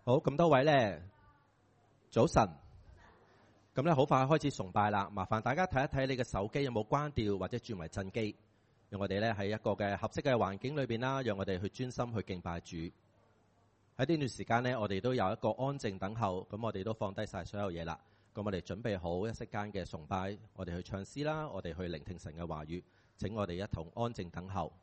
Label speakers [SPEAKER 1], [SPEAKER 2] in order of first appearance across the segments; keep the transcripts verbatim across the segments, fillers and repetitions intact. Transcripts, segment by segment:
[SPEAKER 1] 好，咁多位咧，早晨。咁咧好快開始崇拜啦，麻煩大家睇一睇你嘅手機有冇關掉或者轉為震機，讓我哋咧喺一個嘅合適嘅環境裏邊啦，讓我哋去專心去敬拜主。喺呢段時間呢，我哋都有一個安靜等候，咁我哋都放低晒所有嘢啦。咁我哋準備好一息間嘅崇拜，我哋去唱詩啦，我哋去聆聽神嘅話語。請我哋一同安靜等候。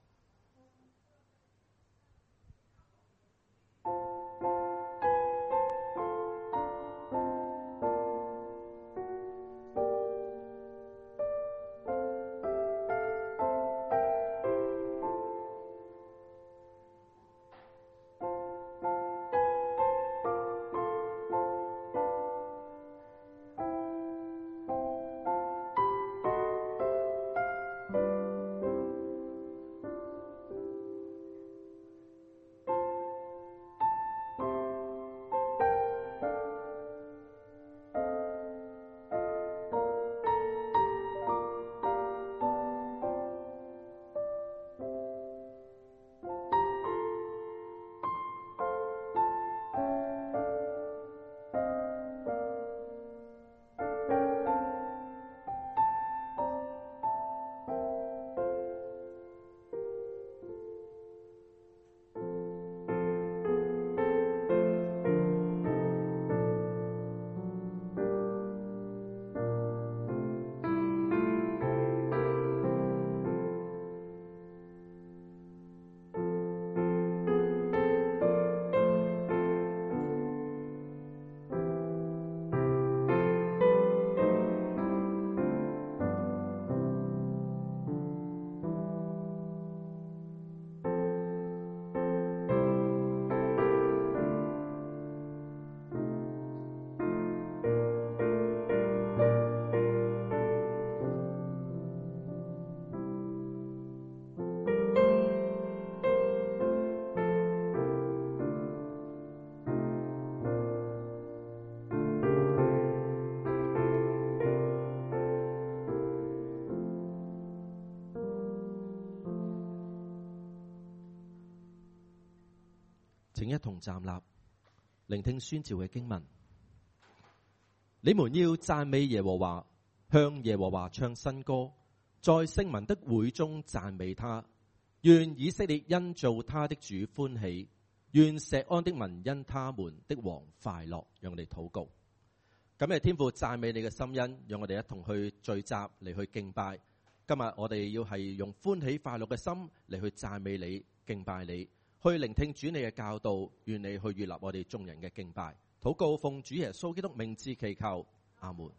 [SPEAKER 1] 請一同站立，聆聽宣召嘅經文。你們要讚美耶和華，向耶和華唱新歌，在聖民的會中讚美他。願以色列因造他的主歡喜，願錫安的民因他們的王快樂。讓我哋禱告。咁嘅天父讚美你嘅心恩，讓我哋一同去聚集嚟去敬拜。今日我哋要係用歡喜快樂嘅心嚟去讚美你、敬拜你。去聆聽主你嘅教導，願你去悅納我哋眾人嘅敬拜。禱告奉主耶穌基督名字祈求，阿門。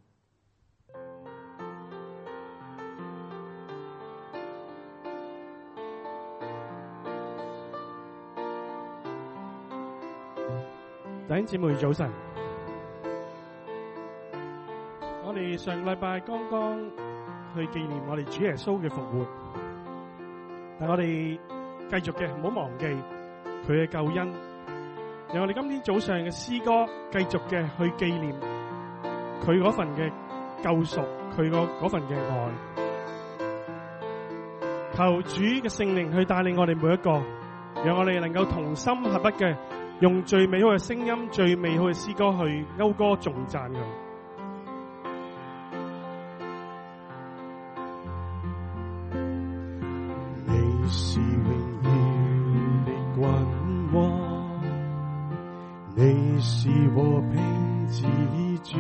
[SPEAKER 2] 弟兄姊妹早晨，我哋上個禮拜剛剛去紀念我哋主耶穌嘅復活，但我哋繼續嘅，唔好忘記佢嘅救恩。讓我哋今天早上嘅詩歌繼續嘅去紀念佢嗰份嘅救贖，佢個嗰份嘅愛。求主嘅聖靈去帶領我哋每一個，讓我哋能夠同心合一嘅，用最美好嘅聲音、最美好嘅詩歌去謳歌頌讚佢。
[SPEAKER 3] 你是榮耀的君王，你是和平之主，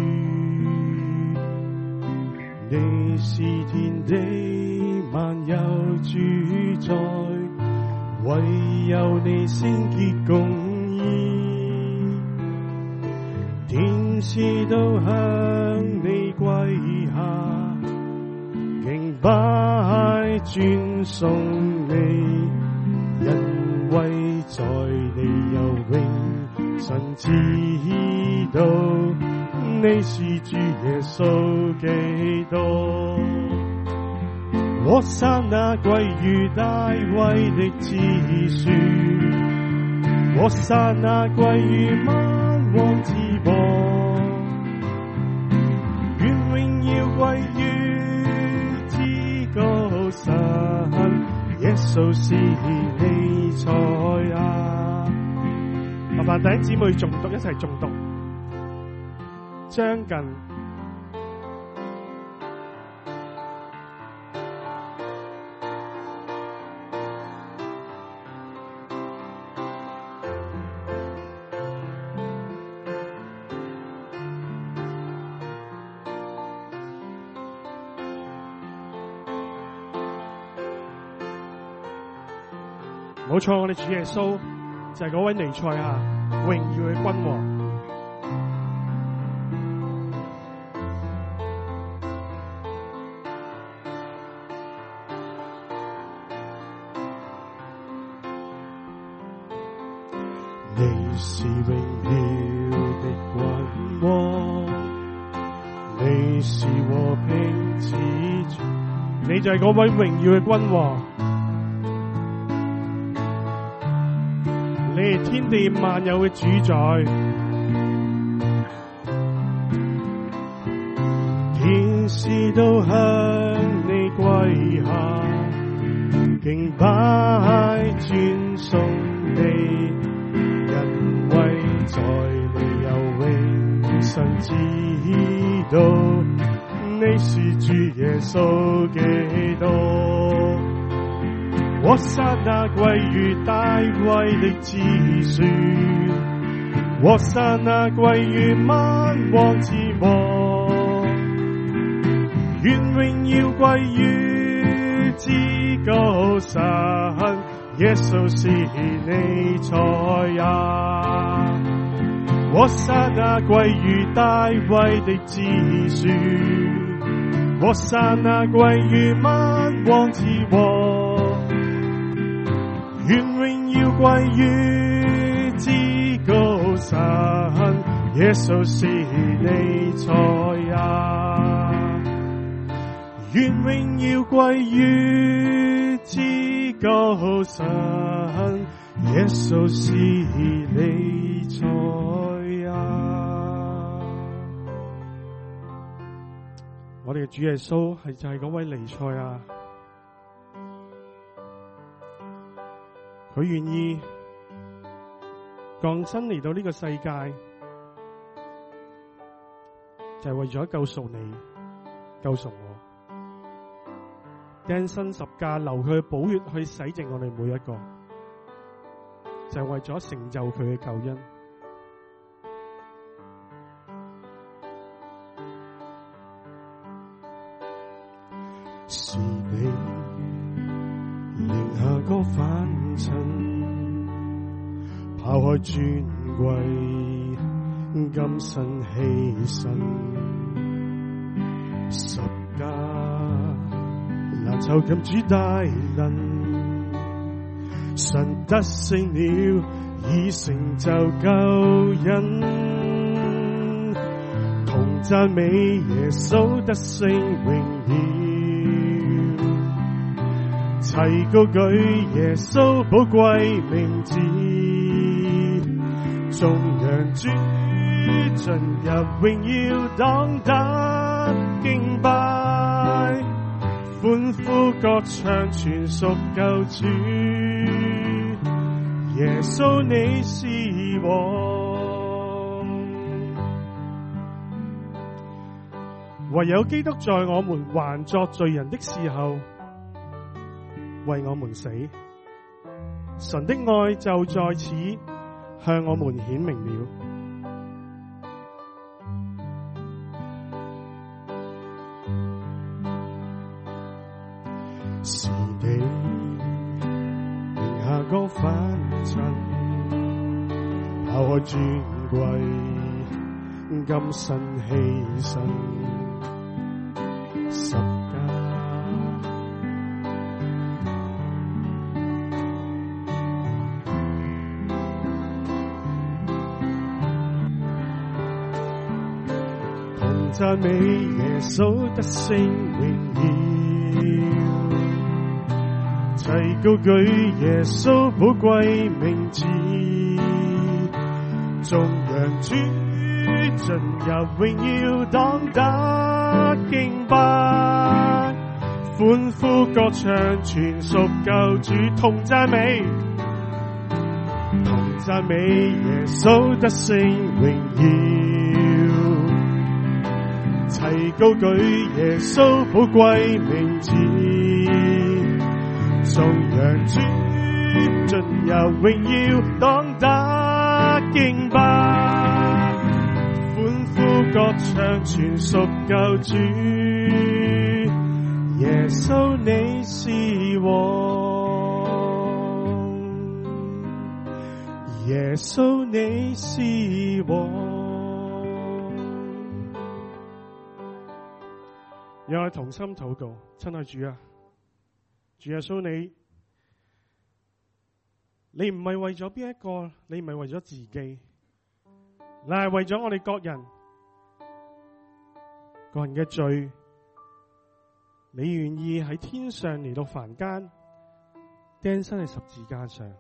[SPEAKER 3] 你是天地萬有主宰，唯有你聖潔公義，天使都向你跪下，敬拜尊崇你，因為在你有永生之道，你是主耶穌基督。和散那歸於大衛的子孫，和散那歸於萬王之王，願榮耀歸於至高神，耶穌是彌賽亞。
[SPEAKER 2] 麻煩弟兄姊妹誦讀，一齊誦讀。將近冇錯，我哋主耶穌就係嗰位彌賽亞，榮耀嘅君王。
[SPEAKER 3] 你是榮耀的君王，你是和平之主，
[SPEAKER 2] 你就係嗰位榮耀嘅君王。你係天地萬有嘅主宰，
[SPEAKER 3] 天使都向你跪下，敬拜尊崇你，因為在你有永生之道，你是主耶穌基督。和散那歸於大衛的子孫，和散那歸於萬王之王，願榮耀歸於至高神，耶穌是彌賽亞。和散那歸於大衛的子孫，和散那歸於萬王之王，願榮耀歸於至高神，耶穌是彌賽亞。願榮耀歸於至高神，耶穌是彌賽亞。
[SPEAKER 2] 我哋嘅主耶穌係就係嗰位彌賽亞。佢願意降生嚟到呢個世界，就係為咗救贖你、救贖我，釘身十架，流佢嘅寶血去洗淨我哋每一個，就係為咗成就佢嘅救恩。
[SPEAKER 3] 是你零下個凡塵，拋開尊貴，今生犧牲，十架難囚禁主大能，神得勝了，已成就救恩，同讚美耶穌得勝榮耀。齊高舉耶穌寶貴名字，眾羊主進入榮耀當得敬拜，歡呼歌唱全屬救主，耶穌你是王。
[SPEAKER 2] 唯有基督在我們還作罪人的時候為我們死，神的愛就在此向我們顯明了。
[SPEAKER 3] 是你零下個凡塵，拋開尊貴，今生犧牲，十讚美耶穌得勝榮耀，齊高舉耶穌寶貴名字，眾羊主進入榮耀當得敬拜，歡呼歌唱全屬救主，同讚美同讚美耶穌得勝榮耀，齊高舉耶穌寶貴名字，頌揚主進入榮耀，當得敬拜，歡呼歌唱全屬救主，耶穌你是王，耶穌你是王。
[SPEAKER 2] 讓我哋同心禱告，親愛主啊，主耶穌你，你唔係為咗邊一個，你唔係為咗自己，你係為咗我哋各人個人嘅罪，你願意喺天上嚟到凡間釘身喺十字架上。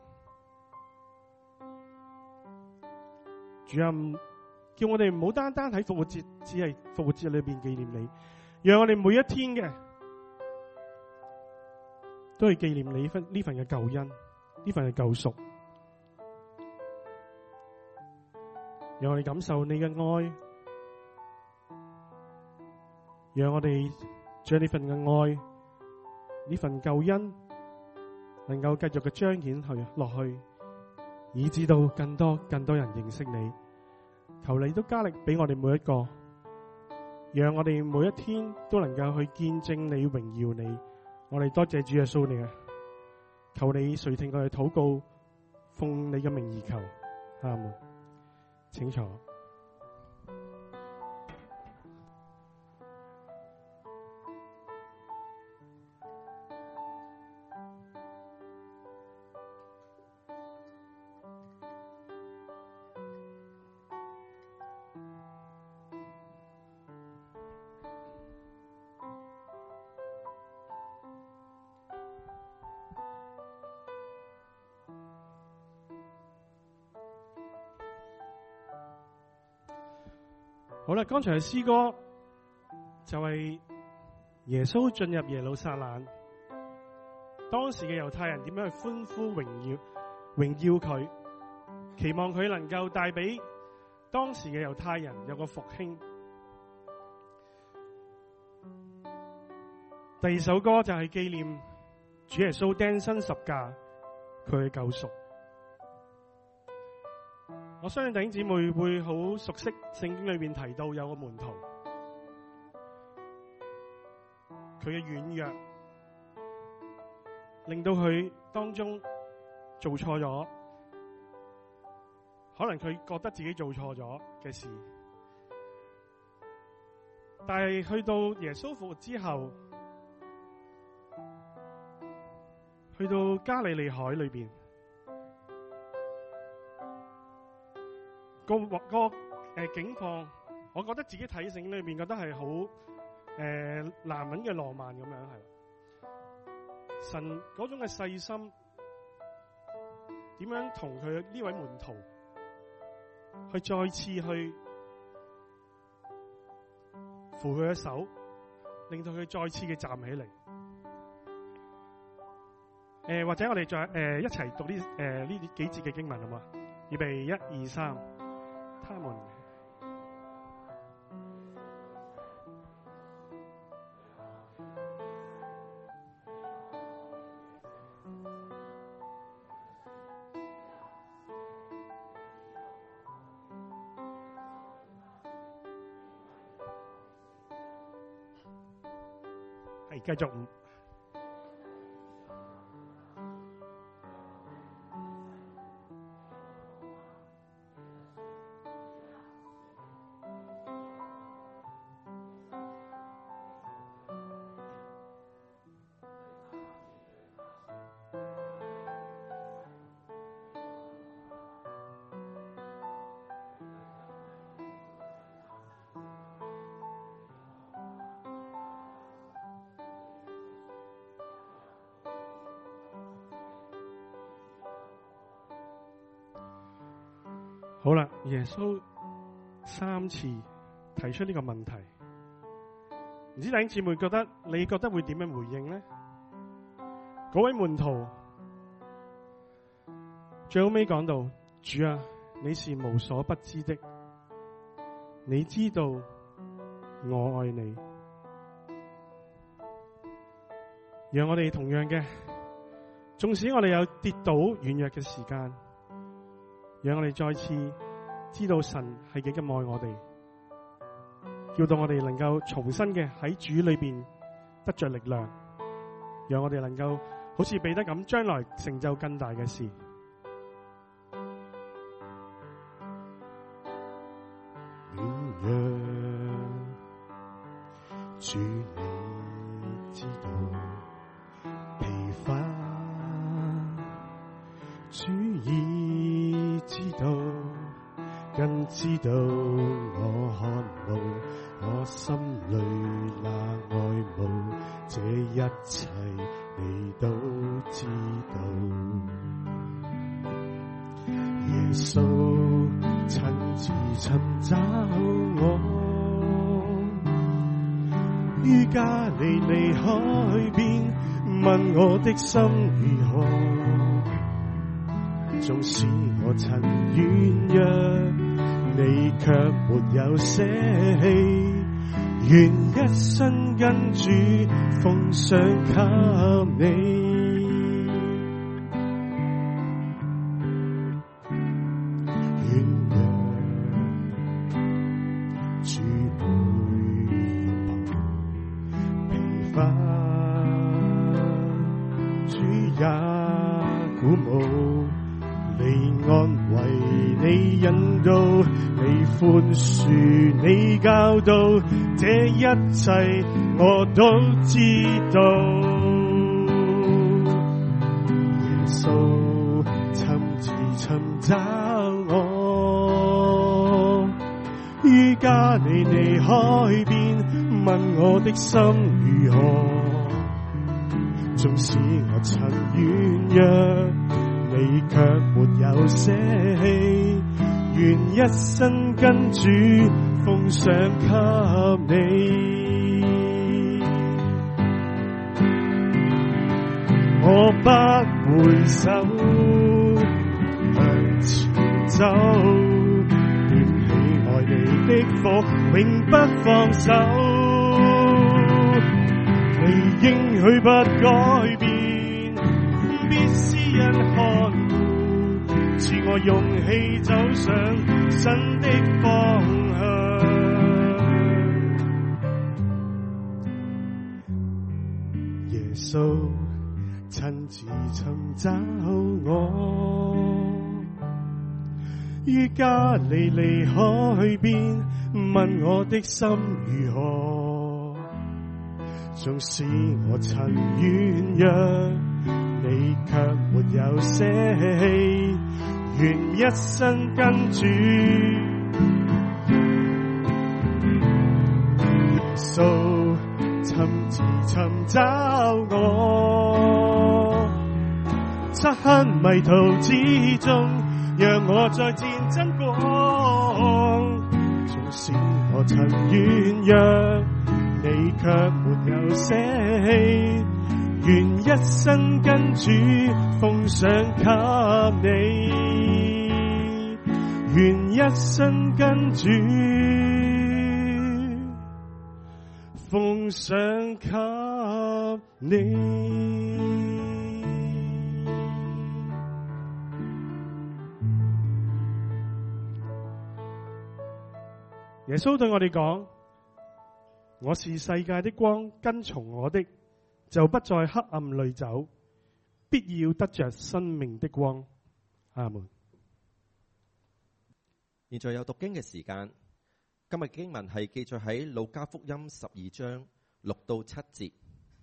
[SPEAKER 2] 主啊，叫我哋唔好單單喺復活節，只係復活節裏邊紀念你，讓我哋每一天嘅都係紀念你份呢份嘅救恩，呢份嘅救贖，讓我哋感受你嘅愛，讓我哋將呢份嘅愛，呢份救恩，能夠繼續嘅彰顯去落去，以致到更多更多人認識你。求你都加力俾我哋每一個，讓我哋每一天都能夠去見證你、榮耀你。我哋多謝主耶穌你啊！求你垂聽我哋禱告，奉你嘅名而求，阿們。請坐。好啦，剛才嘅詩歌就係耶穌進入耶路撒冷，當時嘅猶太人點樣去歡呼榮耀榮耀佢，期望佢能夠帶俾當時嘅猶太人有個復興。第二首歌就係紀念主耶穌釘身十架，佢嘅救贖。我相信弟兄姊妹會好熟悉聖經裏面提到有個門徒，佢嘅軟弱令到佢當中做錯咗，可能佢覺得自己做錯咗嘅事，但係去到耶穌復活之後，去到加利利海裏邊。個個誒境況，我覺得自己睇聖經裏邊覺得係好誒男人嘅浪漫咁樣，係神嗰種嘅細心，點樣同佢呢位門徒去再次去扶佢嘅手，令到佢再次嘅站起嚟。誒、呃、或者我哋再誒、呃、一齊讀呢誒呢幾節嘅經文好嘛？預備一二三。他們係繼續。好啦，耶穌三次提出呢個問題，唔知弟兄姊妹覺得你覺得會點樣回應呢？嗰位門徒最後尾講到， 主啊，你是無所不知的，你知道我愛你。讓我哋同樣嘅，縱使我哋有跌倒軟弱嘅時間，讓我哋再次知道神係幾咁愛我哋，叫到我哋能夠重新嘅喺主裏邊得着力量，讓我哋能夠好似彼得咁，將來成就更大嘅事。
[SPEAKER 3] 軟弱，主你知道疲乏，主已知道，更知道我渴慕，我心裏那愛慕，這一切你都知道。耶穌親自尋找我，於加利利海邊，問我的心如何。縱使我曾軟弱，你卻沒有捨棄，願一生跟主奉上給你。寬恕你教導，這一切我都知道。耶穌親自尋找我，於加利利海邊，問我的心如何。縱使我曾軟弱，你卻沒有捨棄，願一生跟主奉上給你。我不回首，向前走，點起愛你的火，永不放手。你應許不改變，必施恩看顧，賜我勇氣走上新的方向。耶穌親自尋找我，於加利利海邊，問我的心如何。縱使我曾軟弱，你卻沒有捨棄，願一生跟主。耶穌親自尋找我，漆黑迷途之中，讓我再見真光。縱使我曾軟弱，你卻沒有捨棄，願一生跟主奉上給你，願一生跟主奉上給你。
[SPEAKER 2] 耶穌對我哋講：我是世界的光，跟從我的就不在黑暗裏走，必要得着生命的光。阿門。
[SPEAKER 1] 現在有讀經嘅時間，今日經文係記載喺路加福音十二章六到七節，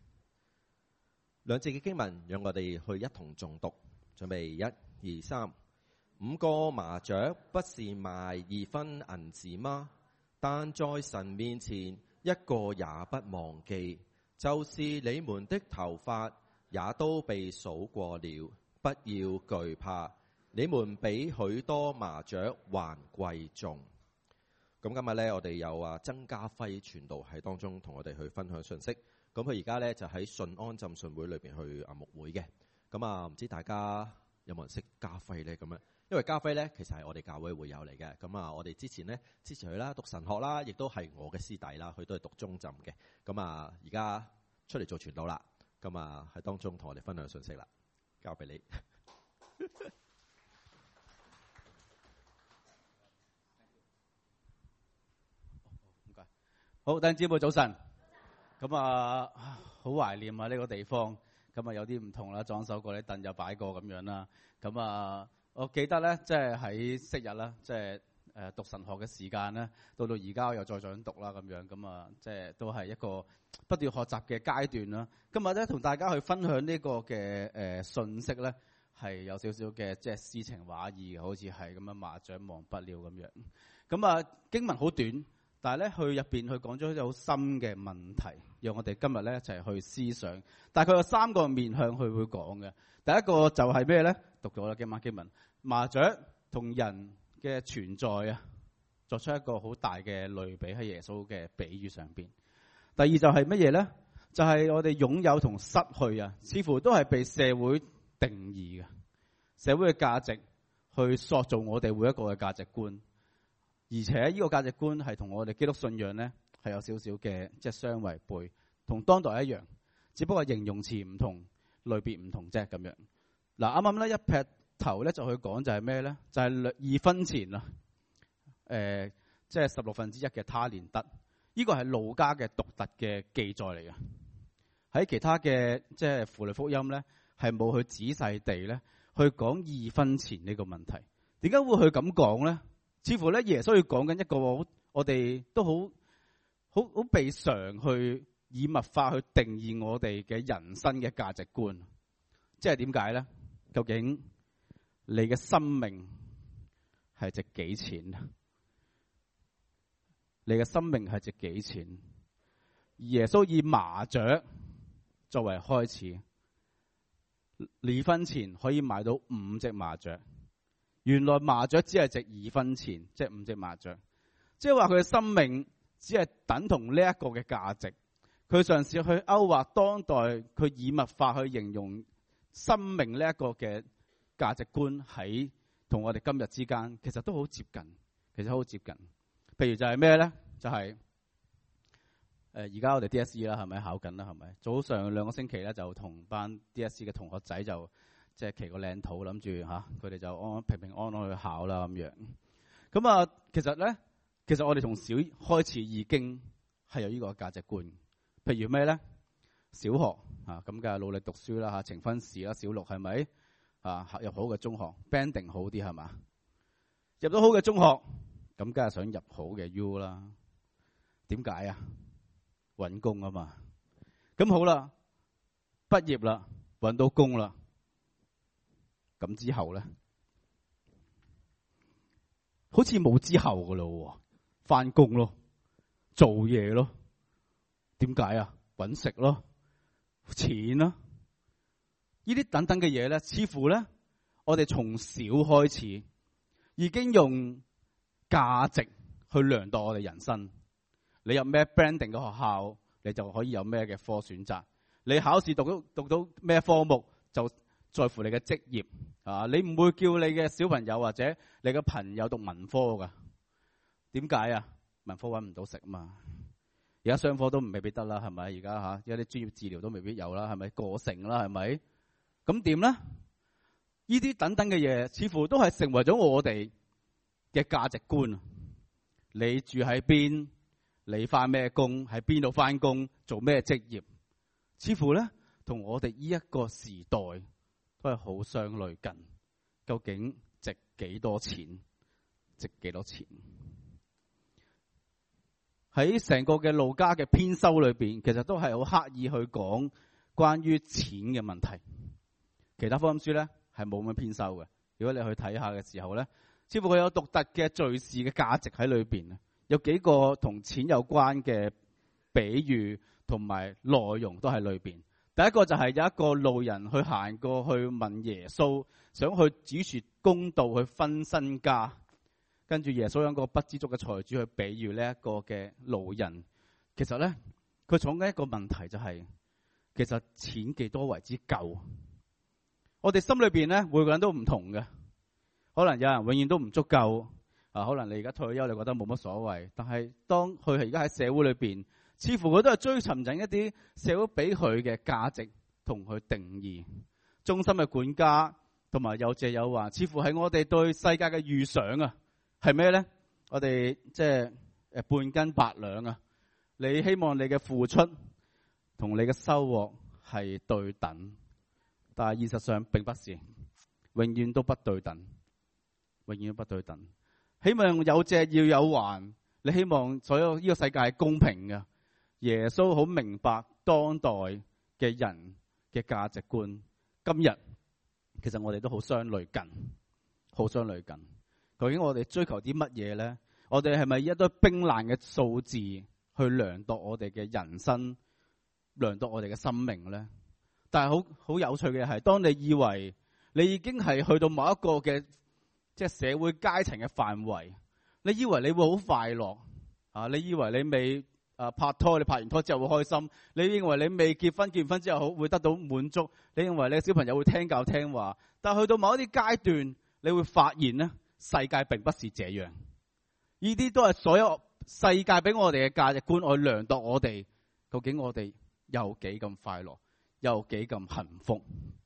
[SPEAKER 1] 兩節嘅經文，讓我哋去一同誦讀。準備一、二、三。五個麻雀不是賣二分銀子嗎？但在神面前一個也不忘記，就是你們的頭髮也都被數過了。不要懼怕，你們比許多麻雀還貴重。咁今日呢，我哋有啊曾家輝傳道喺當中同我哋去分享信息。咁佢而家呢，就喺順安浸信會裏邊去啊牧會嘅。咁啊唔知大家有冇人識家輝呢？咁啊因為家輝咧其實係我哋教會會友嚟嘅，咁啊我哋之前咧支持佢啦，讀神學啦，亦都係我嘅師弟啦，佢都係讀中浸嘅，咁啊而家出嚟做傳道啦，咁啊喺當中同我哋分享信息啦，交俾你。
[SPEAKER 4] 好，弟兄姊妹早晨。咁啊，好懷念啊呢個地方。咁啊有啲唔同啦，裝修過啲凳又擺過咁樣啦。咁啊，我記得咧，即係喺昔日啦，即係誒讀神學嘅時間咧，到到而家我又再想讀啦咁樣。咁啊，即係都係一個不斷學習嘅階段啦。今日咧同大家去分享呢個嘅誒信息咧，係有少少嘅即係詩情畫意嘅，好似係咁樣麻雀忘不了咁樣。咁啊經文好短。但係咧，佢入邊佢講咗一啲好深嘅問題，讓我哋今日咧一齊去思想。但係佢有三個面向佢會講嘅。第一個就係咩咧？讀咗啦，今晚經文，麻雀同人嘅存在啊，作出一個好大嘅類比喺耶穌嘅比喻上邊。第二就係乜嘢咧？就係、是、我哋擁有同失去啊，似乎都係被社會定義嘅，社會嘅價值去塑造我哋每一個嘅價值觀。而且呢個價值觀係同我哋基督信仰咧係有少少嘅即係相違背，同當代一樣，只不過形容詞唔同，類別唔同啫咁樣。嗱，啱啱咧一劈頭咧就去講就係咩咧？就係、是、二分錢啊，誒即係十六分之一嘅他連得。呢個係路加嘅獨特嘅記載嚟嘅，喺其他嘅即係符類福音咧係冇去仔細地咧去講二分錢呢個問題。點解會去咁講咧？似乎咧，耶穌要講緊一個我哋都好好好被常去以物化去定義我哋嘅人生嘅價值觀，即係點解咧？究竟你嘅生命係值幾錢？你嘅生命係值幾錢？耶穌以麻雀作為開始，二分錢可以買到五隻麻雀。原來麻雀只係值二分錢，即係五隻麻雀。即係話佢嘅生命只係等同呢一個嘅價值。佢嘗試去勾畫當代，佢以物化去形容生命呢一個嘅價值觀喺同我哋今日之間，其實都好接近。其實好接近。譬如就係咩咧？就係誒而家我哋 D S E 啦，係咪考緊啦？係咪？早上兩個星期咧，就同班 D S E 嘅同學仔就。即係騎個靚土，諗住嚇佢哋就安安平平安安去考啦咁樣。咁啊，其實咧，其實我哋從小開始已經係有呢個價值觀。譬如咩咧？小學啊，咁梗係努力讀書啦嚇，呈分試啦，小六係咪啊入好嘅中學 banding 好啲係嘛？入到好嘅中學，咁梗係想入好嘅 U 啦。點解啊？揾工啊嘛。咁好啦，畢業啦，揾到工啦。咁之後咧，好似冇之後噶咯，翻工咯，做嘢咯，點解啊？搵食咯，錢咯，呢啲等等嘅嘢咧，似乎咧，我哋從小開始已經用價值去量度我哋人生。你入咩 branding 嘅學校，你就可以有咩嘅科選擇。你考試讀到讀到咩科目就。在乎你嘅職業啊！你唔會叫你嘅小朋友或者你嘅朋友讀文科噶？點解啊？文科揾唔到食嘛？而家商科都未必得啦，係咪？而家吓有啲專業治療都未必有啦，係咪？過剩啦，係咪？咁點咧？呢啲等等嘅嘢，似乎都係成為咗我哋嘅價值觀。你住喺邊？你翻咩工？喺邊度翻工？做咩職業？似乎咧，同我哋呢一個時代。都係好相類近，究竟值幾多錢？值幾多錢？喺成個嘅路加嘅編修裏邊，其實都係好刻意去講關於錢嘅問題。其他福音書咧係冇咁編修嘅。如果你去睇下嘅時候咧，似乎佢有獨特嘅敘事嘅價值喺裏邊，有幾個同錢有關嘅比喻同埋內容都喺裏邊。第一個就係有一個路人去行過去問耶穌，想去指說公道去分身家，跟住耶穌有一個不知足嘅財主去比喻呢一個嘅路人。其實咧，佢講緊一個問題就係、是，其實錢幾多為之夠？我哋心裏邊咧，每個人都唔同嘅。 可能有人永遠都唔足夠啊，可能你而家退休你覺得冇乜所謂，但係當佢係而家喺社會裏邊，似乎佢都係追尋緊一啲社會俾佢嘅價值同佢定義。忠心嘅管家同埋有借有還，似乎係我哋對世界嘅預想啊，係咩咧？我哋即係誒半斤八兩啊！你希望你嘅付出同你嘅收穫係對等，但係現實上並不是，永遠都不對等，永遠都不對等。希望有借要有還，你希望所有呢個世界係公平嘅。耶穌好明白當代嘅人嘅價值觀。今日其實我哋都好相類近，好相類近。究竟我哋追求啲乜嘢咧？我哋係咪一堆冰冷嘅數字去量度我哋嘅人生，量度我哋嘅生命咧？但係好好有趣嘅係，當你以為你已經係去到某一個嘅即係社會階層嘅範圍，你以為你會好快樂啊？你以為你未啊拍拖，你拍完拖之後會開心？你認為你未結婚，結完婚之後好會得到滿足？你認為你小朋友會聽教聽話？但係去到某一啲階段，你會發現咧，世界並不是這樣。呢啲都係所有世界俾我哋嘅價值觀，去量度我哋究竟我哋有幾咁快樂，有幾咁幸福。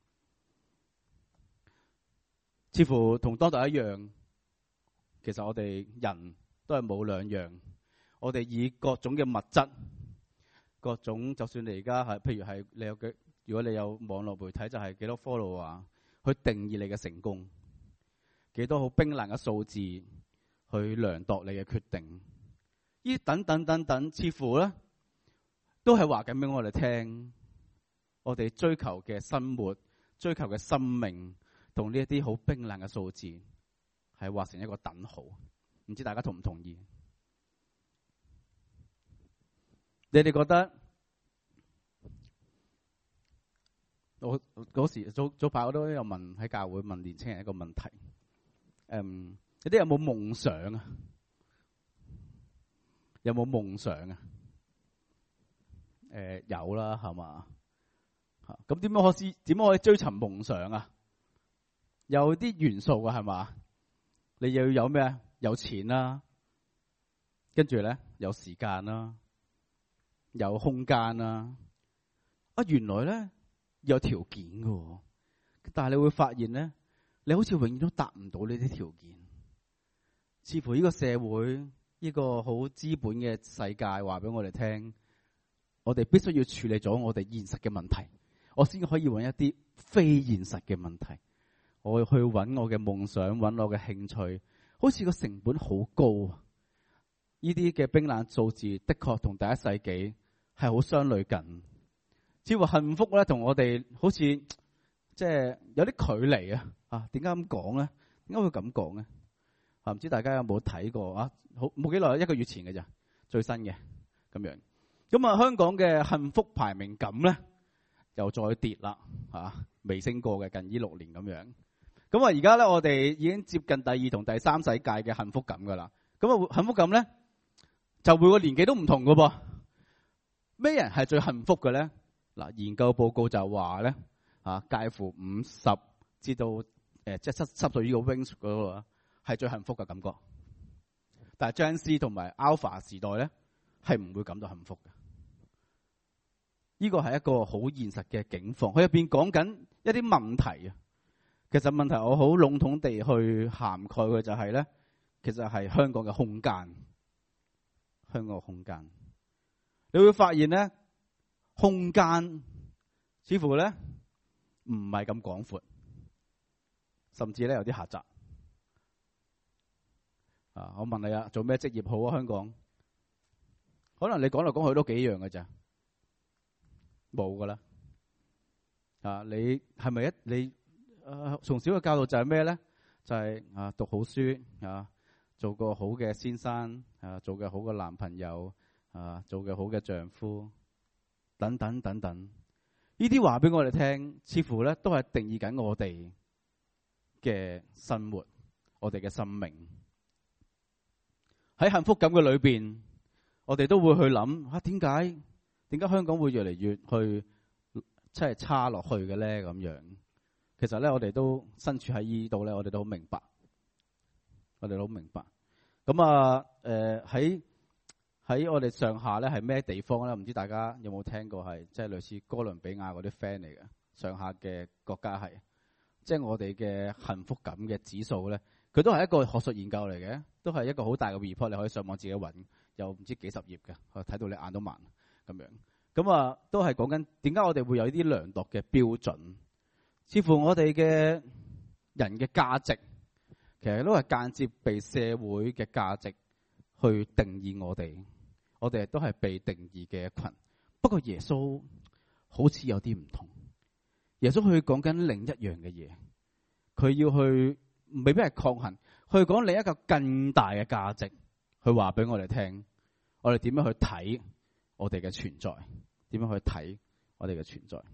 [SPEAKER 4] 似乎同當代一樣，其實我哋人都係冇兩樣。我哋以各種嘅物質，各種就算你而家係，譬如係你有幾，如果你有網絡媒體，就係幾多 follow 啊，去定義你嘅成功，幾多好冰冷嘅數字去量度你嘅決定，呢等等等等，似乎咧都係話緊俾我哋聽，我哋追求嘅生活、追求嘅生命，同呢一啲好冰冷嘅數字係畫成一個等號。唔知大家同唔同意？你哋覺得我嗰時早早排我都有問喺教會問年青人一個問題，嗯，你哋有冇夢想啊？有冇夢想啊？誒、呃，有啦，係嘛？吓，咁點樣可以點樣可以追尋夢想啊？有啲元素啊，係嘛？你又要有咩？有錢啦，跟住咧有時間啦。有空間啦，啊，原來咧有條件嘅，但係你會發現咧，你好似永遠都達唔到呢啲條件。似乎呢個社會呢個好資本嘅世界話俾我哋聽，我哋必須要處理咗我哋現實嘅問題，我先可以揾一啲非現實嘅問題。我去揾我嘅夢想，揾我嘅興趣，好似個成本好高。呢啲嘅冰冷數字的確同第一世紀係好相類近，似乎幸福咧同我哋好似即係有啲距離啊！啊，點解咁講咧？點解會咁講咧？啊，唔知大家有冇睇過啊？好冇幾耐，一個月前嘅咋，最新嘅咁樣。咁啊，香港嘅幸福排名感咧又再跌啦，啊，未升過嘅近呢六年咁樣。咁啊，而家咧我哋已經接近第二同第三世界嘅幸福感噶啦。咁啊，幸福感咧就每個年紀都唔同噶噃。咩人係最幸福嘅咧？嗱，研究報告就話咧，啊，介乎五十至到誒即係七十歲呢個 range 嗰個係最幸福嘅感覺。但係 Gen Z 同埋 Alpha 時代咧係唔會感到幸福嘅。呢個係一個好現實嘅境況。佢入邊講緊一啲問題啊。其實問題我好籠統地去涵蓋嘅就係咧，其實係香港嘅空間，香港嘅空間。你會發現咧，空間似乎咧唔係咁廣闊，甚至咧有啲狹窄。啊，我問你啊，做咩職業好啊？香港可能你講嚟講去都幾樣嘅咋，冇噶啦。啊，你係咪一你誒從小嘅教導就係咩咧？就係、是、啊讀好書啊，做個好嘅先生啊，做個好嘅男朋友。啊，做嘅好嘅丈夫，等等等等，呢啲話俾我哋聽，似乎咧都係定義緊我哋嘅生活，我哋嘅生命。喺幸福感嘅裏邊，我哋都會去諗啊，點解點解香港會越嚟越去即係差落去嘅咧？咁樣，其實咧我哋都身處喺呢度咧，我哋都好明白， 我哋都明白。咁啊，誒喺喺我哋上下咧係咩地方咧？唔知大家有冇聽過係即係類似哥倫比亞嗰啲 friend 嚟嘅上下嘅國家係，即係我哋嘅幸福感嘅指數咧，佢都係一個學術研究嚟嘅，都係一個好大嘅 report，你可以上網自己揾，又唔知幾十頁嘅，睇到你眼都盲咁樣。咁啊，都係講緊點解我哋會有呢啲量度嘅標準？似乎我哋嘅人嘅價值，其實都係間接被社會嘅價值去定義我哋。我哋都係被定義嘅一群。不過耶穌好似有啲唔同。耶穌去講緊另一樣嘅嘢，佢要去未必係抗衡，去講另一個更大嘅價值，去話俾我哋聽，我哋點樣去睇我哋嘅存在，點樣去睇我哋嘅存在。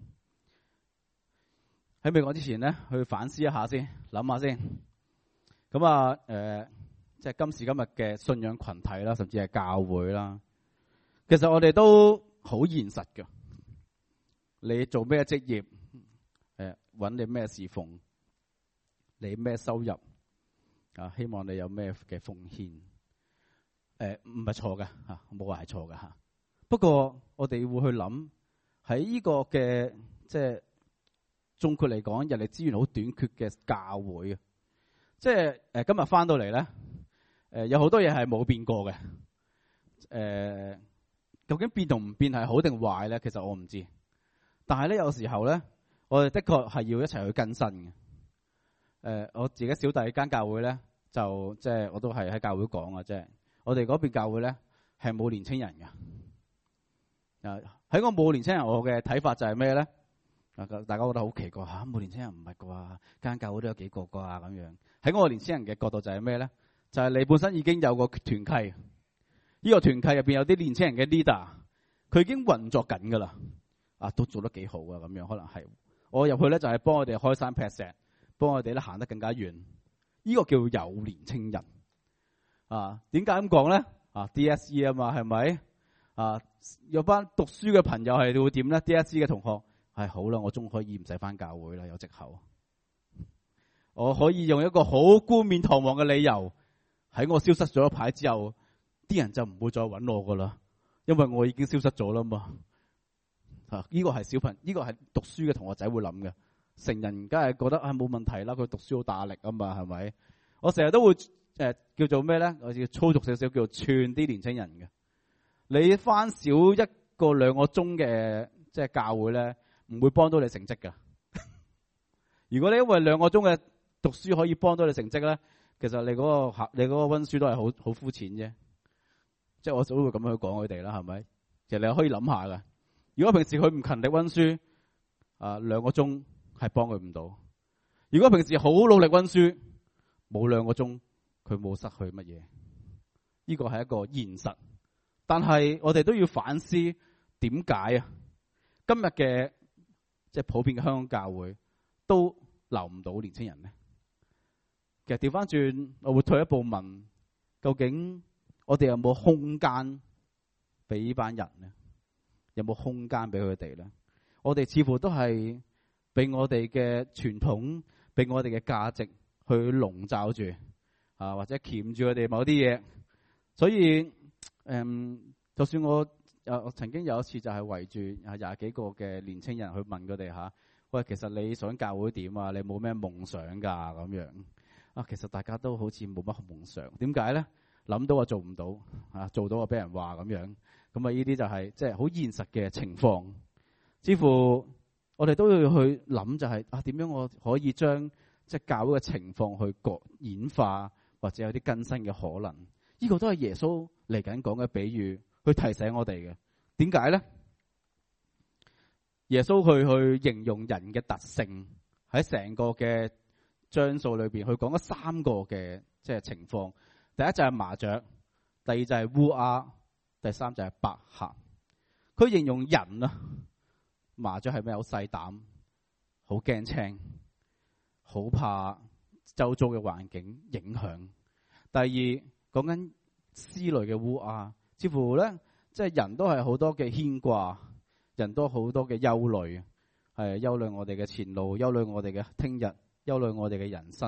[SPEAKER 4] 喺未講之前咧，去反思一下先，諗下先。咁啊，誒、呃，即係今時今日嘅信仰群體啦，甚至係教會啦，其實我哋都好現實㗎。你做咩職業？誒，搵你咩侍奉？你咩收入？啊，希望你有咩嘅奉獻？誒，唔係錯嘅吓，冇話係錯嘅吓。不過我哋會去諗喺呢個嘅即係。總括嚟講，人力資源好短缺嘅教會啊，即係誒今日翻到嚟咧，誒有好多嘢係冇變過嘅，誒究竟變同唔變係好定壞咧？其實我唔知，但係咧有時候咧，我哋的確係要一齊去更新嘅。誒我自己小弟間教會咧，就即係我都係喺教會講啊，即係我哋嗰邊教會咧係冇年青人嘅。啊喺我冇年青人，我嘅睇法就係咩咧？大家覺得好奇怪嚇，冇年青人唔係啩？間教會都有幾個啩咁樣。喺我年青人嘅角度就係咩咧？就係、是、你本身已經有個團契，呢、這個團契入邊有啲年青人嘅 leader，佢已經運作緊噶啦，啊都做得幾好啊咁樣。可能係我入去咧就係幫我哋開山劈石，幫我哋咧行得更加遠。呢、這個叫有年青人啊？點解咁講咧？啊 D S E 啊嘛，係咪啊？有班讀書嘅朋友係會點咧 ？D S E 嘅同學。係、哎、好啦，我終可以唔使翻教會啦，有藉口。我可以用一個好冠冕堂皇嘅理由，喺我消失咗一排之後，啲人就唔會再揾我噶啦，因為我已經消失咗啦嘛。啊，呢、這個係小朋友，呢、這個係讀書嘅同學仔會諗嘅。成人梗係覺得啊冇問題啦，佢讀書好大壓力啊嘛，係咪？我成日都會誒、呃、叫做咩咧？我要粗俗少少，叫做串啲年青人嘅。你翻少一個兩個鐘嘅即係教會咧，唔會幫到你成績㗎。如果你因為兩個鐘嘅讀書可以幫到你成績咧，其實你嗰個你嗰個溫書都係好好膚淺啫。即係我都會咁樣去講佢哋啦，係咪？其實你可以諗下㗎。如果平時佢唔勤力溫書，啊兩個鐘係幫佢唔到。如果平時好努力溫書，冇兩個鐘佢冇失去乜嘢。呢個係一個現實，但係我哋都要反思點解啊？今日嘅即係普遍嘅香港教會都留唔到年青人咧。其實調翻轉，我會退一步問：究竟我哋有冇空間俾呢班人咧？有冇空間俾佢哋咧？我哋似乎都係俾我哋嘅傳統，俾我哋嘅價值去籠罩住啊，或者鉗住佢哋某啲嘢。所以誒、嗯，就算我誒，我曾經有一次就係圍住啊廿幾個嘅年青人去問佢哋吓，喂，其實你想教會點啊？你冇咩夢想㗎咁樣啊？其實大家都好似冇乜夢想，點解咧？諗到啊做唔到啊，做到啊俾人話咁樣，咁啊呢啲就係即係好現實嘅情況。似乎我哋都要去諗就係、是、啊點樣我可以將即係教會嘅情況去各演化，或者有啲更新嘅可能。呢、這個都係耶穌嚟緊講嘅比喻，去提醒我哋嘅。點解咧？耶穌去去形容人嘅特性，喺成個嘅章數裏邊，去講咗三個嘅即係情況。第一就係麻雀，第二就係烏鴉，第三就係白鴿。佢形容人啊，麻雀係咩？好細膽，好驚青，好怕周遭嘅環境影響。第二講緊思慮嘅烏鴉，似乎咧即係人都係好多嘅牽掛，人都好多嘅憂慮，係憂慮我哋嘅前路，憂慮我哋嘅聽日，憂慮我哋嘅人生，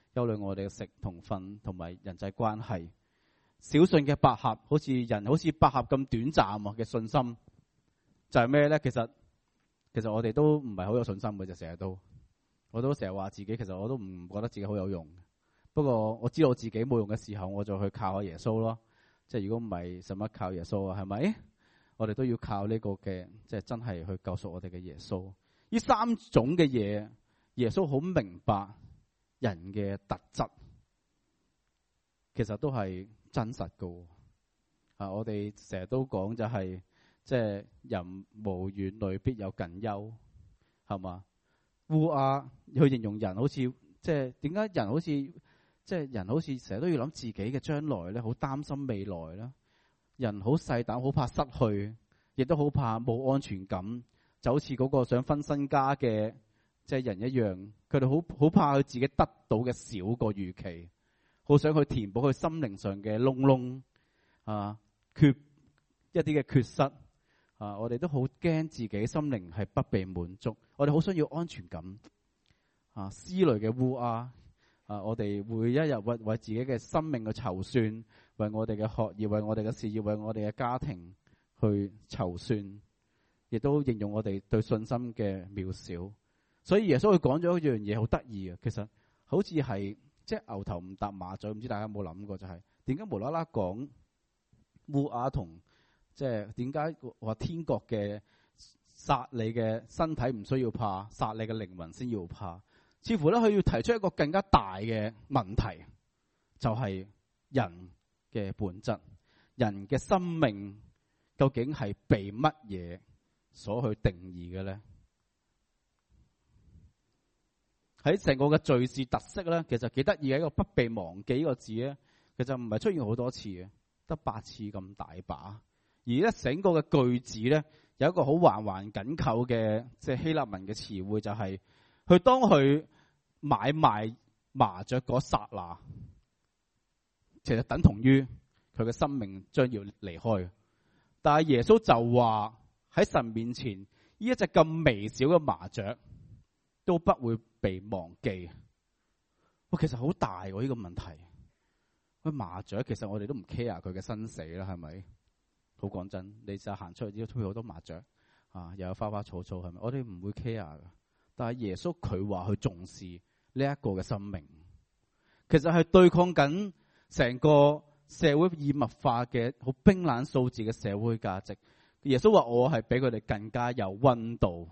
[SPEAKER 4] 憂慮我哋嘅食同瞓同埋人際關係。小信嘅百合，好似人好似百合咁短暫嘅信心，就係咩咧？其實其實我哋都唔係好有信心嘅，就成日都，我都成日話自己，其實我都唔覺得自己好有用。不過我知道自己冇用嘅時候，我就去靠下耶穌咯。即係如果唔係，使乜靠耶穌啊？係咪？我哋都要靠呢個嘅，即係真係去救贖我哋嘅耶穌。呢三種嘅嘢，耶穌好明白人嘅特質，其實都係真實㗎。啊，我哋成日都講就係，即係人無遠慮，必有近憂，係嘛？烏鴉去形容人好似，即係點解人好似，即係人好似成日都要諗自己嘅將來咧，好擔心未來啦。人好細膽，好怕失去，亦都好怕冇安全感，就好似嗰個想分身家嘅即係人一樣。佢哋好好怕佢自己得到嘅少過預期，好想去填補佢心靈上嘅窿窿啊，缺一啲嘅缺失啊。我哋都好驚自己心靈係不被滿足，我哋好想要安全感啊。思慮嘅烏鴉啊，我哋會一日為為自己嘅生命去籌算。為我哋嘅學業，為我哋嘅事業，為我哋嘅家庭去籌算，亦都形容我哋對信心嘅渺小。所以耶穌佢講咗一樣嘢好得意啊，其實好似係即係牛頭唔搭馬嘴，唔知大家有冇諗過就係點解無啦啦講烏鴉同即係點解話天國嘅殺你嘅身體唔需要怕，殺你嘅靈魂先要怕？似乎咧佢要提出一個更加大嘅問題，就係人嘅本質，人嘅生命究竟係被乜嘢所去定義嘅咧？喺成個嘅敘事特色咧，其實幾得意嘅一個不被忘記呢個字咧，其實唔係出現好多次嘅，得八次咁大把。而咧整個嘅句子咧有一個好環環緊扣嘅即係希臘文嘅詞彙，就係佢當佢買賣麻雀嗰剎那，其實等同於佢嘅生命將要離開，但係耶穌就話喺神面前，呢一隻咁微小嘅麻雀都不會被忘記。哇，其實好大喎呢個問題。喂，麻雀其實我哋都唔 care 佢嘅生死啦，係咪？好講真，你就行出去只都會好多麻雀啊，又有花花草草，係咪？我哋唔會 care 㗎。但係耶穌佢話去重視呢一個嘅生命，其實係對抗緊成個社會異物化嘅好冰冷數字嘅社會價值。耶穌話我係比佢哋更加有溫度，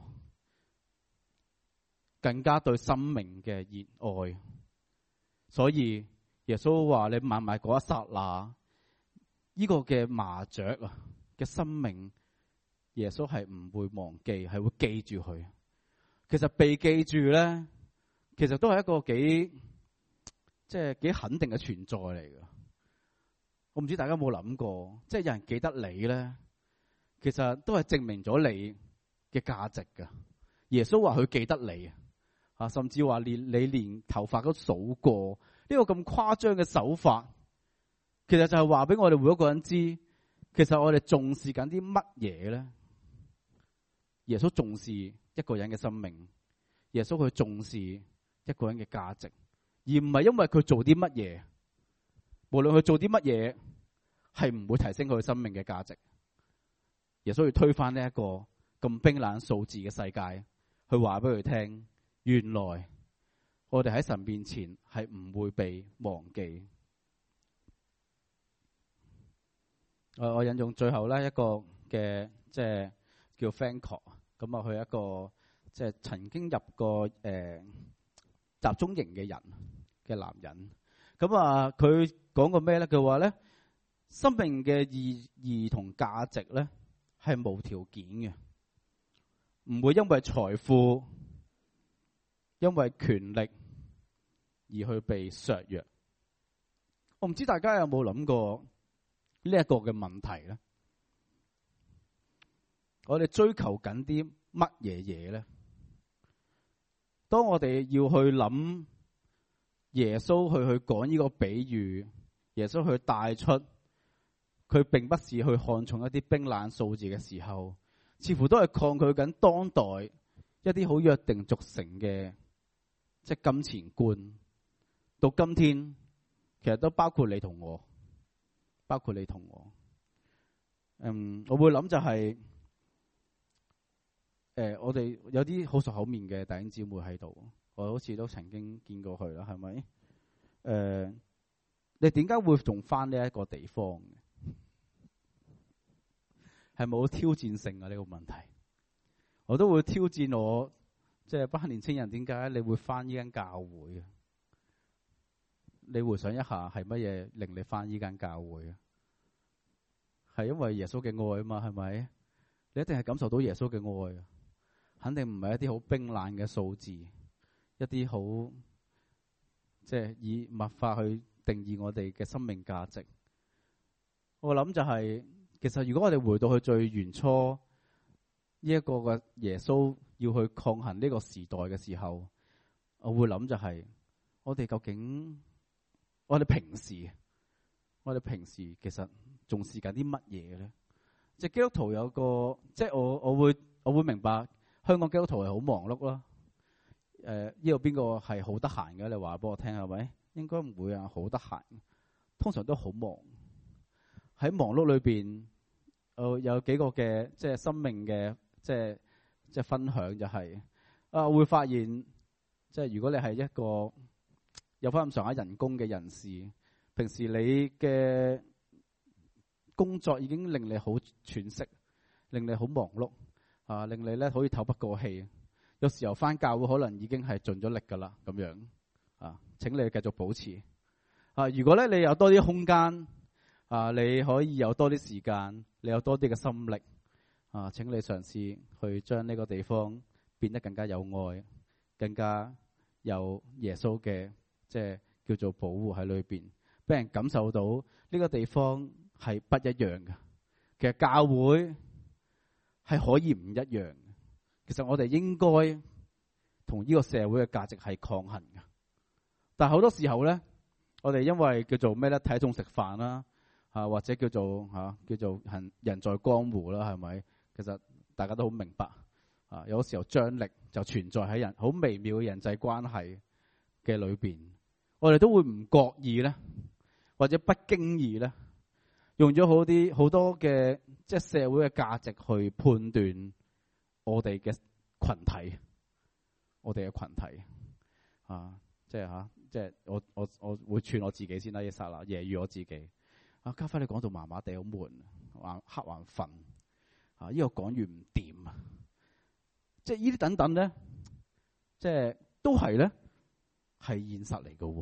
[SPEAKER 4] 更加對生命嘅熱愛。所以耶穌話你買賣嗰一剎那，呢個嘅麻雀啊嘅生命，耶穌係唔會忘記，係會記住佢。其實被記住咧，其實都係一個幾即係幾肯定嘅存在嚟嘅。我唔知大家有冇諗過，即係有人記得你咧，其實都係證明咗你嘅價值噶。耶穌話佢記得你啊，甚至話連你連頭髮都數過，呢個咁誇張嘅手法，其實就係話俾我哋每一個人知，其實我哋重視緊啲乜嘢咧？耶穌重視一個人嘅生命，耶穌佢重視一個人嘅價值，而唔係因為佢做啲乜嘢，無論佢做啲乜嘢，係唔會提升佢生命嘅價值。耶穌要推翻呢一個咁冰冷數字嘅世界，去話俾佢聽，原來我哋喺神面前係唔會被忘記。我我引用最後咧一個嘅即係叫 Franco， 咁啊佢一個即係曾經入過誒、呃、集中營嘅人嘅男人，咁啊佢講過咩咧？佢話咧，生命嘅意義同價值咧係無條件嘅，唔會因為財富、因為權力而去被削弱。我唔知大家有冇諗過呢一個嘅問題咧？我哋追求緊啲乜嘢嘢咧？當我哋要去諗耶穌去去講呢個比喻，耶穌去帶出佢並不是去看重一啲冰冷數字嘅時候，似乎都係抗拒緊當代一啲好約定俗成嘅即係金錢觀， 到今天，其實都包括你同我，包括你同我。嗯，我會諗就係、是，誒、呃，我哋有啲好熟口面嘅弟兄姊妹喺度，我好似都曾經見過佢啦，係咪？誒、呃，你點解會仲返呢一個地方？係冇挑戰性啊？呢、這個問題，我都會挑戰我，即係班年青人，點解你會返呢間教會啊？你回想一下，係乜嘢令你返呢間教會啊？係因為耶穌嘅愛啊嘛，係咪？你一定係感受到耶穌嘅愛啊，肯定唔係一啲好冰冷嘅數字，一啲好即係以物化去定義我哋嘅生命價值。我諗就係、是，其實如果我哋回到去最原初呢一個嘅耶穌要去抗衡呢個時代嘅時候，我會諗就係、是，我哋究竟我哋平時我哋平時其實重視緊啲乜嘢咧？即係基督徒有個，即係我我會我會明白香港基督徒係好忙碌啦。誒、呃，呢度邊個係好得閒嘅？你話俾我聽係咪？應該唔會啊，好得閒。通常都好忙。喺忙碌裏邊，誒有幾個嘅即係生命嘅即係即係分享就係、是、啊，我會發現即係如果你係一個有翻咁上下人工嘅人士，平時你嘅工作已經令你好喘息，令你好忙碌啊，令你咧可以透不過氣。有時候翻教會可能已經係盡咗力噶啦，咁樣啊，請你繼續保持啊。如果咧你有多啲空間啊，你可以有多啲時間，你有多啲嘅心力啊，請你嘗試去將呢個地方變得更加有愛，更加有耶穌嘅即係叫做保護喺裏邊，俾人感受到呢個地方係不一樣嘅。其實教會係可以唔一樣嘅。其實我哋應該同呢個社會嘅價值係抗衡嘅。但係好多時候咧，我哋因為叫做咩咧，睇重食飯啦，啊或者叫做吓、啊、叫做人人在江湖啦，係咪？其實大家都好明白啊，有時候張力就存在喺人好微妙嘅人際關係嘅裏邊，我哋都會唔覺意咧，或者不經意咧，用咗好啲好多嘅即係社會嘅價值去判斷我哋嘅群體，我哋嘅群體啊，即係吓，即係我我我會串我自己先啦，一剎那揶揄我自己。啊，家輝你講到麻麻地好悶，眼黑眼瞓啊，呢個講完唔掂啊，即係呢啲等等咧，即係都係咧係現實嚟嘅。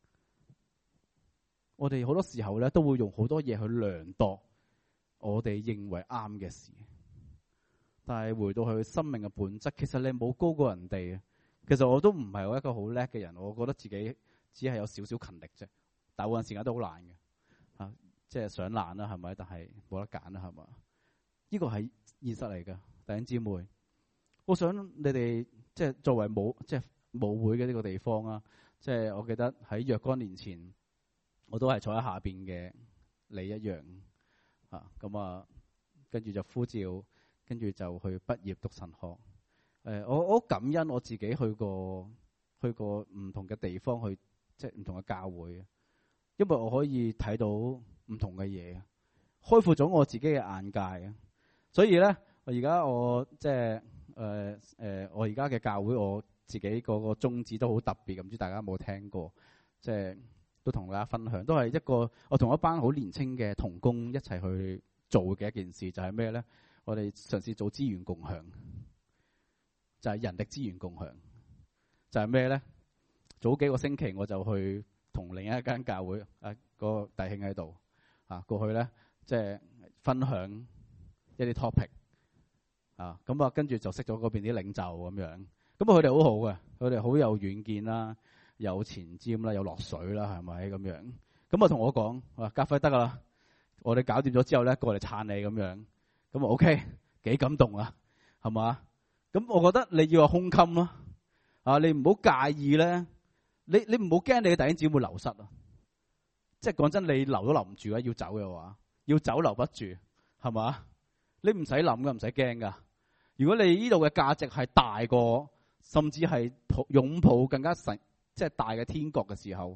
[SPEAKER 4] 我哋好多時候咧都會用好多嘢去量度我哋認為啱嘅事。但係回到佢生命嘅本質，其實你冇高過人哋。其實我都唔係我一個好叻嘅人，我覺得自己只係有少少勤力啫。大部分時間都好懶嘅，啊，即係想懶啦，係咪？但係冇得揀啦，係嘛？呢個係現實嚟㗎，弟兄姊妹。我想你哋即係作為舞即係舞會嘅呢個地方啊，即係我記得喺若干年前，我都係坐喺下邊嘅你一樣啊，咁啊，跟住就呼召。跟住就去畢業讀神學。誒、呃，我我好感恩我自己去過去過唔同嘅地方，去即係唔同嘅教會，因為我可以睇到唔同嘅嘢，開闊咗我自己嘅眼界。所以咧，我而家我即係誒誒，我而家嘅教會，我自己嗰個宗旨都好特別，唔知大家有冇聽過？即係都同大家分享，都係一個我同一班好年輕嘅同工一齊去做嘅一件事，就係咩咧？我哋嘗試做資源共享，就係人力資源共享，就係咩咧？早幾個星期我就去同另一間教會啊，嗰個弟兄喺度啊，過去咧即係分享一啲 topic 啊，咁啊跟住就識咗嗰邊啲領袖咁樣，咁啊佢哋好好嘅，佢哋好有遠見啦，有前瞻啦，有落水啦，係咪咁樣？咁啊同我講，話家輝得噶啦，我哋搞掂咗之後咧，過嚟撐你咁樣。咁啊 OK，幾感動啊，係嘛？咁我覺得你要有胸襟咯，啊你唔好介意咧，你你唔好驚你嘅弟兄姊妹流失啊！即係講真，你留都留唔住啊！要走嘅話，要走留不住，係嘛？你唔使諗噶，唔使驚噶。如果你呢度嘅價值係大過，甚至係抱擁抱更加神，即係大嘅天國嘅時候，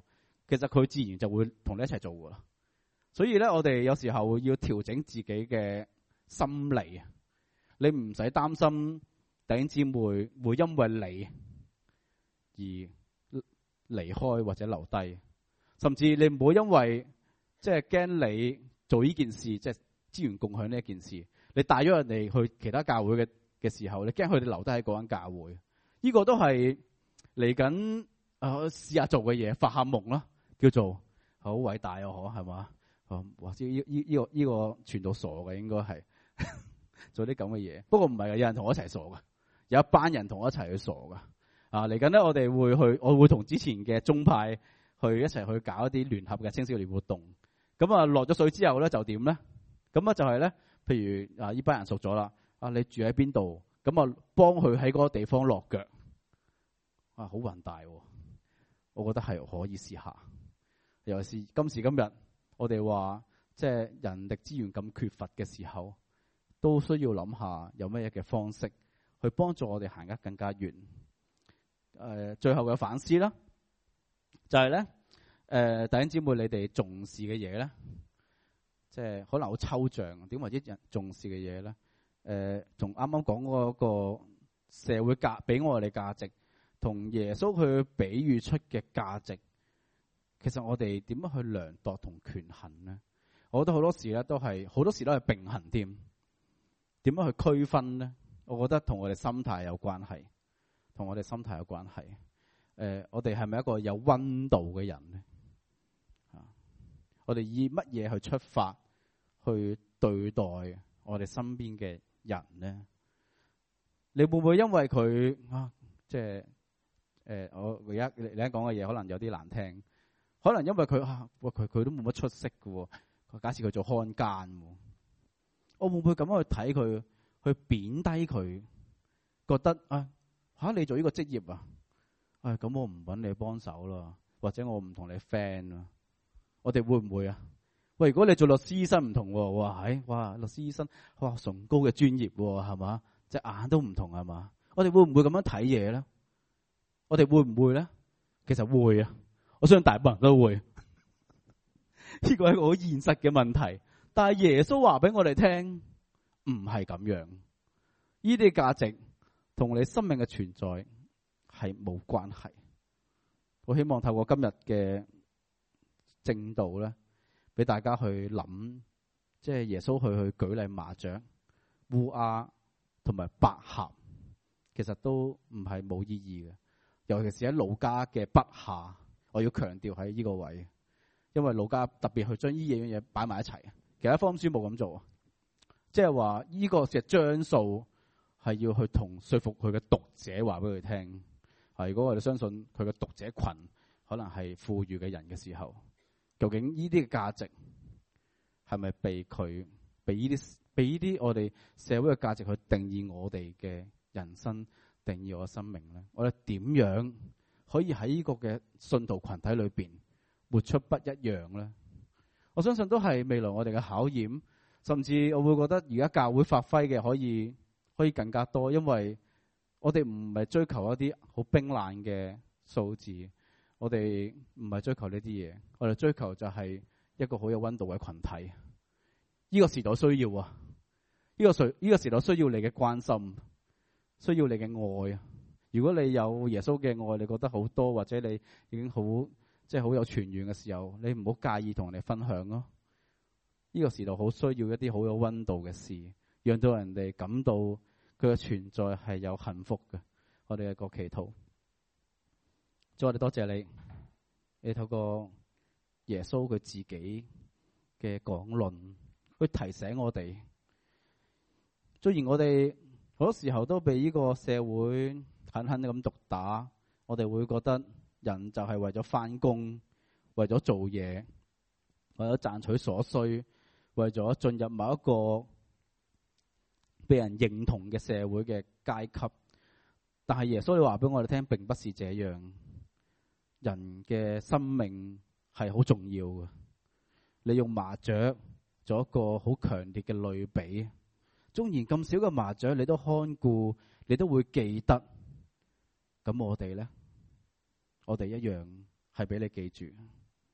[SPEAKER 4] 其實佢自然就會同你一齊做噶啦。所以咧，我哋有時候要調整自己嘅心理，你唔使擔心弟兄姊妹會因為你而離開或者留低，甚至你唔好因為即係驚你做呢件事，即係資源共享呢一件事，你帶咗人哋去其他教會嘅嘅時候，你驚佢哋留低喺嗰間教會，呢、這個都係嚟緊誒試下做嘅嘢，發下夢啦，叫做好偉大啊！可係嘛？哦，或者呢呢呢個呢、這個傳到傻嘅，應該係做啲咁嘅嘢。不過唔係嘅，有人同我一齊傻嘅，有一班人同我一齊去傻嘅。啊，嚟緊咧，我哋會去，我會同之前嘅宗派去一齊去搞一啲聯合嘅青少年活動。咁啊，落咗水之後咧，就點咧？咁啊，就係咧，譬如啊，呢班人熟咗啦。啊，你住喺邊度？咁啊，幫佢喺嗰個地方落腳。啊，好宏大喎！我覺得係可以試下。尤其是今時今日，我哋話即係人力資源咁缺乏嘅時候，都需要諗下有乜嘢嘅方式去幫助我哋行得更加遠。誒、呃，最後嘅反思啦，就係、是、咧，誒、呃，弟兄姊妹，你哋重視嘅嘢咧，即係可能好抽象，點為之人重視嘅嘢咧？誒、呃，從啱啱講嗰個社會價俾我哋價值，同耶穌去比喻出嘅價值。其實我哋點樣去量度同權衡呢？我覺得好多時咧都係好多時都係並行添。點樣去區分呢？我覺得同我哋心態有關係，同我哋心態有關係。誒、呃，我哋係咪一個有温度嘅人呢？啊，我哋以乜嘢去出發去對待我哋身邊嘅人呢？你會唔會因為佢啊，即係誒，我而家你你講嘅嘢可能有啲難聽。可能因為佢啊，佢佢都冇乜出息嘅，假設佢做看更，我會唔會咁樣去睇佢，去貶低佢，覺得啊吓你做呢個職業啊，唉、哎、咁我唔揾你幫手啦，或者我唔同你 friend 啦，我哋會唔會啊？喂，如果你做律師醫生唔同，哇係哇律師醫生哇崇高嘅專業係嘛，隻眼都唔同係嘛？我哋會唔會咁樣睇嘢咧？我哋會唔會咧？其實會啊。我相信大部分人都會，呢個係一個好現實嘅問題。但係耶穌話俾我哋聽，唔係咁樣。呢啲價值同你生命嘅存在係冇關係。我希望透過今日嘅正道咧，俾大家去諗，即係耶穌去去舉例麻雀、烏鴉同埋百合，其實都唔係冇意義嘅。尤其是喺路加嘅筆下。我要強調喺呢個位，因為路加特別去將呢樣嘢擺埋一齊，其他福音書冇咁做，即係話呢個嘅章數係要去同說服佢嘅讀者話俾佢聽。如果我哋相信佢嘅讀者群可能係富裕嘅人嘅時候，究竟呢啲嘅價值係咪被佢被呢啲被呢啲我哋社會嘅價值去定義我哋嘅人生，定義我嘅生命咧？我哋點樣可以喺呢個嘅信徒群體裏邊活出不一樣咧？我相信都係未來我哋嘅考驗，甚至我會覺得而家教會發揮嘅可以可以更加多，因為我哋唔係追求一啲好冰冷嘅數字，我哋唔係追求呢啲嘢，我哋追求就係一個好有溫度嘅群體。呢個時代需要啊，呢個時呢個時代需要你嘅關心，需要你嘅愛啊。如果你有耶穌嘅愛，你覺得好多，或者你已經好即係好有泉源嘅時候，你唔好介意同人哋分享咯。呢個時代好需要一啲好有溫度嘅事，讓到人哋感到佢嘅存在係有幸福嘅。我哋嘅個祈禱，主，我哋多謝你，你透過耶穌佢自己嘅講論，去提醒我哋。雖然我哋好多時候都被呢個社會狠狠咁毒打，我哋會覺得人就係為咗返工，為咗做嘢，為咗賺取所需，為咗進入某一個被人認同嘅社會嘅階級。但係耶穌你話俾我哋聽，並不是這樣。人嘅生命係好重要嘅。你用麻雀做一個好強烈嘅類比，縱然咁少嘅麻雀你都看顧，你都會記得。咁我哋咧，我哋一樣係俾你記住。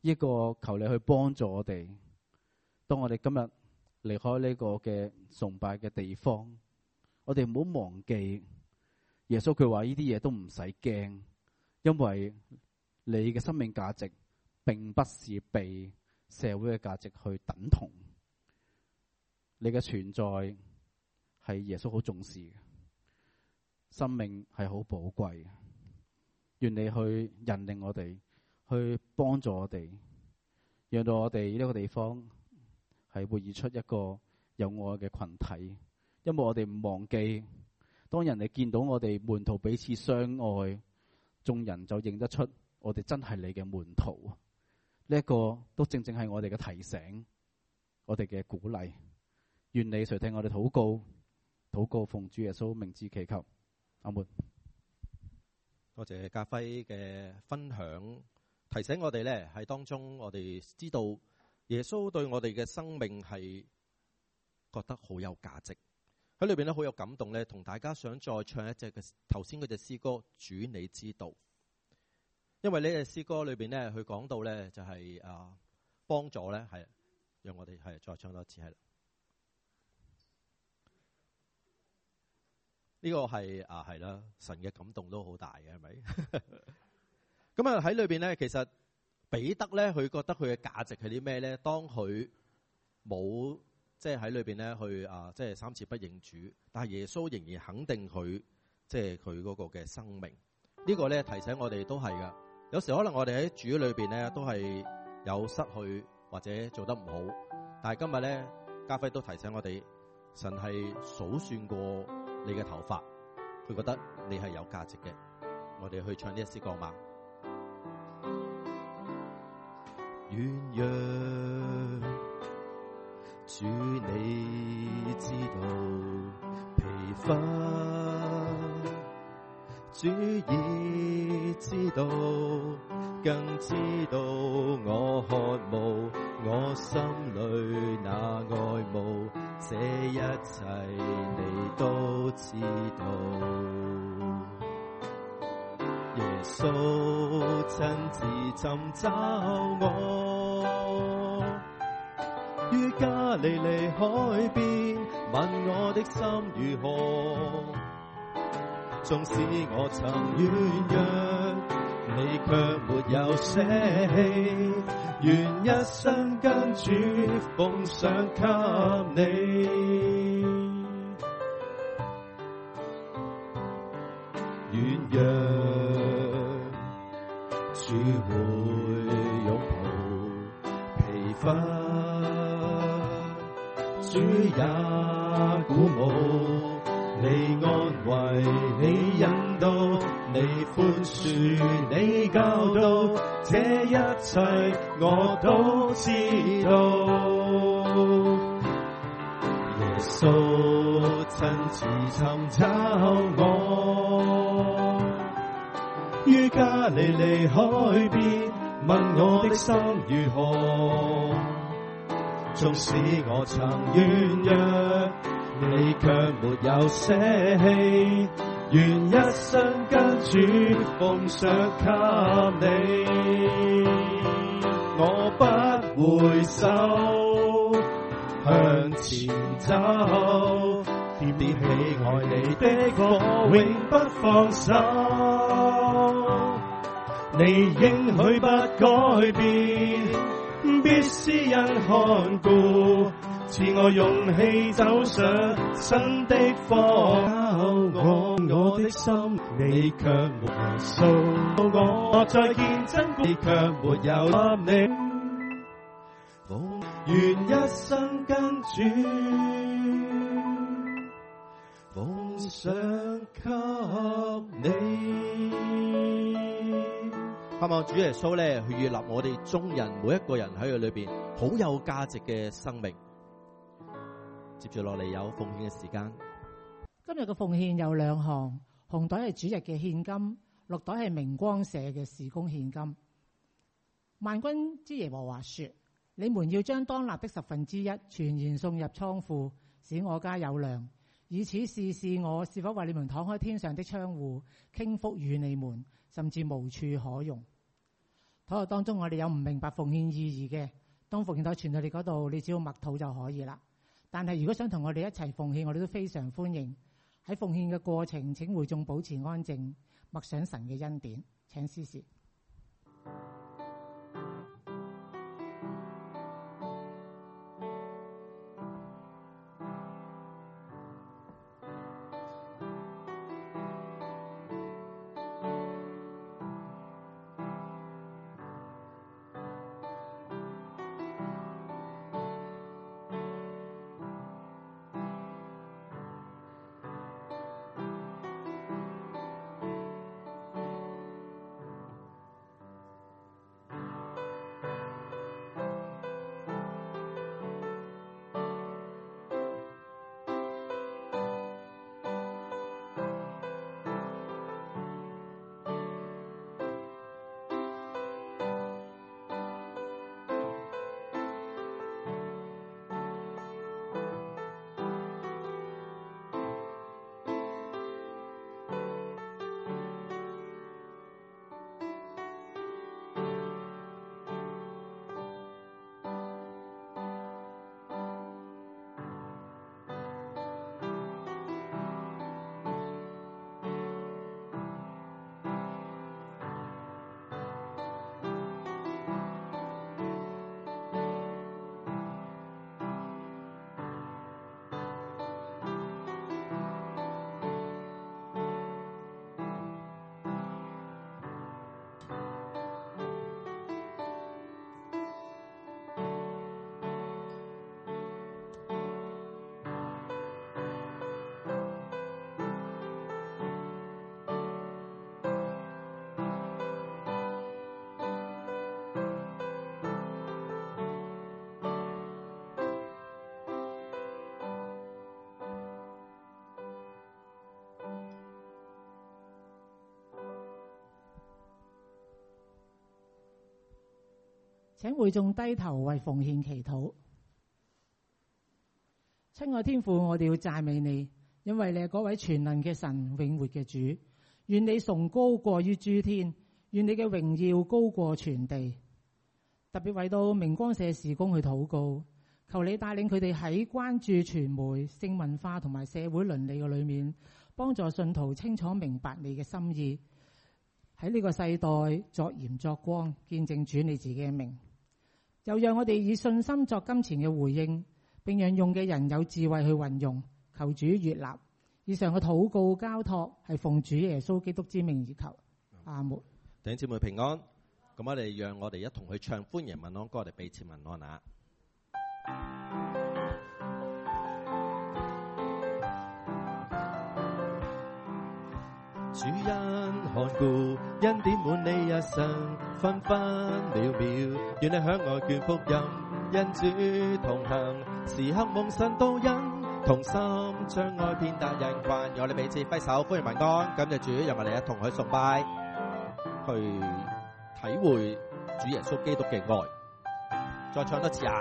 [SPEAKER 4] 呢個求你去幫助我哋。當我哋今日離開呢個嘅崇拜嘅地方，我哋唔好忘記耶穌佢話呢啲嘢都唔使驚，因為你嘅生命價值並不是被社會嘅價值去等同。你嘅存在係耶穌好重視嘅，生命係好寶貴嘅。願你去引領我哋，去幫助我哋，讓到我哋呢個地方係會活出一個有愛嘅群體。因為我哋唔忘記，當人哋見到我哋門徒彼此相愛，眾人就認得出我哋真係你嘅門徒。呢一個都正正係我哋嘅提醒，我哋嘅鼓勵。願你垂聽我哋禱告，禱告奉主耶穌名字祈求，阿門。
[SPEAKER 1] 多謝家輝嘅分享，提醒我哋咧喺當中，我哋知道耶穌對我哋嘅生命係覺得好有價值，喺裏邊咧好有感動咧，同大家想再唱一隻嘅頭先嗰隻詩歌《主你知道》，因為呢隻詩歌裏邊咧，佢講到咧就係啊幫助咧係，讓我哋係再唱多一次係啦。呢個係啊係啦，神嘅感動都好大嘅，係咪？咁啊喺裏邊咧，其實彼得咧，佢覺得佢嘅價值係啲咩咧？當佢冇即係喺裏邊咧去啊，即係三次不認主，但係耶穌仍然肯定佢，即係佢嗰個嘅生命。呢個咧提醒我哋都係噶。有時可能我哋喺主裏邊咧都係有失去或者做得唔好，但係今日咧家輝都提醒我哋，神係數算過你嘅頭髮，佢覺得你係有價值嘅。我哋去唱呢一詩歌嘛。願讓主你知道疲乏，主已知道，更知道我渴慕，我心裏那愛慕，這一切你都知道。耶穌親自尋找我，於加利利海邊問我的心如何，縱使我曾軟弱，你卻沒有捨棄，願一生跟主奉上給你，願讓主會擁抱疲乏，主也鼓舞你，安慰你，引導你，寬恕你，教導，這一切我都知道。耶穌親自尋找我，於加利利海邊問我的心如何，縱使我曾軟弱，你卻沒有捨棄，願一生跟主奉上給你，我不回首，向前走，點起愛你的火，永不放手，你應許不改變，必施恩看顧，賜我勇氣走上新的方向，我的心你卻沒有數，我再見真你卻沒有給你，願一生跟主奉上給你。盼望主耶穌咧去悅納我哋眾人每一個人喺佢裏邊好有價值嘅生命。接住落嚟有奉獻嘅時間。
[SPEAKER 5] 今日嘅奉獻有兩項，紅袋係主日嘅獻金，綠袋係明光社嘅事工獻金。萬軍之耶和華說：你們要將當納的十分之一全然送入倉庫，使我家有糧，以此試試我是否為你們敞開天上的窗戶，傾福與你們，甚至無處可容。 禱告當中我哋有唔明白奉獻意義嘅，當奉獻袋傳到你嗰度，你只要默禱就可以啦。但係如果想同我哋一齊奉獻，我哋都非常歡迎。喺奉獻嘅過程，請會眾保持安靜，默想神嘅恩典。請司事。請會眾低頭為奉獻祈禱。親愛天父，我哋要讚美你，因為你係嗰位全能嘅神，永活嘅主。願你崇高過於諸天，願你嘅榮耀高過全地。特別為到明光社事工去禱告，求你帶領佢哋喺關注傳媒、性文化同埋社會倫理嘅裏面，幫助信徒清楚明白你嘅心意，喺呢個世代作鹽作光，見證主你自己嘅名。又讓我哋以信心作金錢嘅回應，並讓用嘅人有智慧去運用。求主悅納以上嘅禱告交託，係奉主耶穌基督之名而求。阿門。
[SPEAKER 1] 弟兄姊妹平安。咁我哋讓我哋一同去唱歡迎問安歌，我哋彼此問安啊！主恩看顧，恩典滿你一生，分分秒秒，願你向外傳福音，因主同行，時刻蒙神導引，同心將愛遍達人群。讓我哋彼此揮手歡迎問安，感謝主，讓我哋一同去崇拜，去體會主耶穌基督嘅愛。再唱多次啊！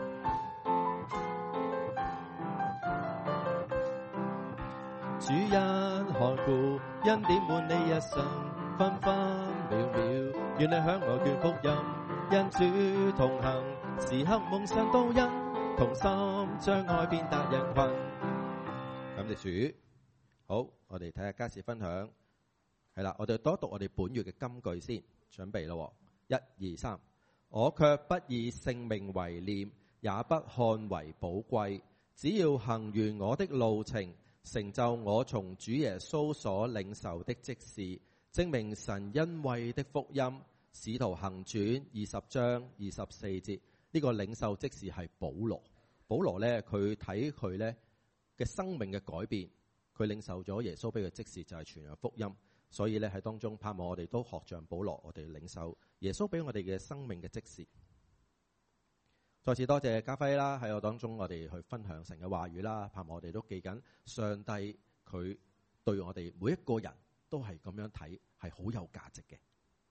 [SPEAKER 1] 主恩看顧，恩典滿你一生，分分秒秒，願你向外傳福音，因主同行，時刻蒙神導引，同心將愛遍達人群。感謝主。好，我哋睇下家事分享。係啦，我哋多讀我哋本月嘅金句先，準備咯。一二三，我卻不以性命為念，也不看為寶貴，只要行完我的路程，成就我從主耶穌所領受的職事，證明神恩惠的福音。使徒行傳二十章二十四節，呢、這個領受職事係保羅。保羅呢，佢睇佢呢嘅生命嘅改變，佢領受咗耶穌俾佢職事就係傳揚福音。所以咧喺當中盼望我哋都學像保羅，我哋領受耶穌俾我哋嘅生命嘅職事。再次多謝家輝啦，喺我當中我哋去分享神嘅話語啦，盼望我哋都記緊上帝佢對我哋每一個人都係咁樣睇，係好有價值嘅。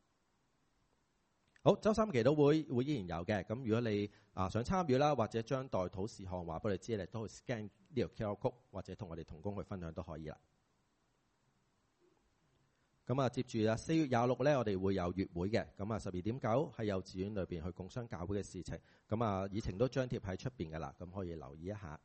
[SPEAKER 1] 好，周三祈禱會會依然有嘅，咁如果你啊想參與啦，或者將代禱事項話俾你知，你都去 scan 呢條 Q R code，或者同我哋同工去分享都可以啦。 咁啊，接住啊，四月廿六咧，我哋會有月會嘅。咁啊，十二點九喺幼稚園裏邊去共商教會嘅事情。咁啊，議程都張貼喺出邊噶啦，咁可以留意一下。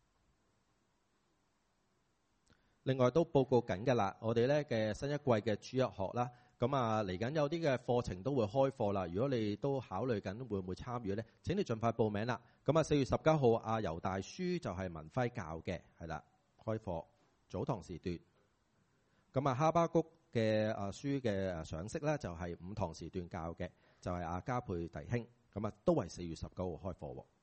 [SPEAKER 1] 另外都報告緊噶啦，我哋咧嘅新一季嘅主日學啦，咁啊嚟緊有啲嘅課程都會開課啦。如果你都考慮緊會唔會參與咧，請你盡快報名啦。咁啊，四月十九號阿猶大書就係文輝教嘅，係啦，開課早堂時段。咁啊，哈巴谷嘅啊書嘅啊賞識咧就係午堂時段教嘅，就係阿加佩弟兄，咁啊都係四月十九號開課喎。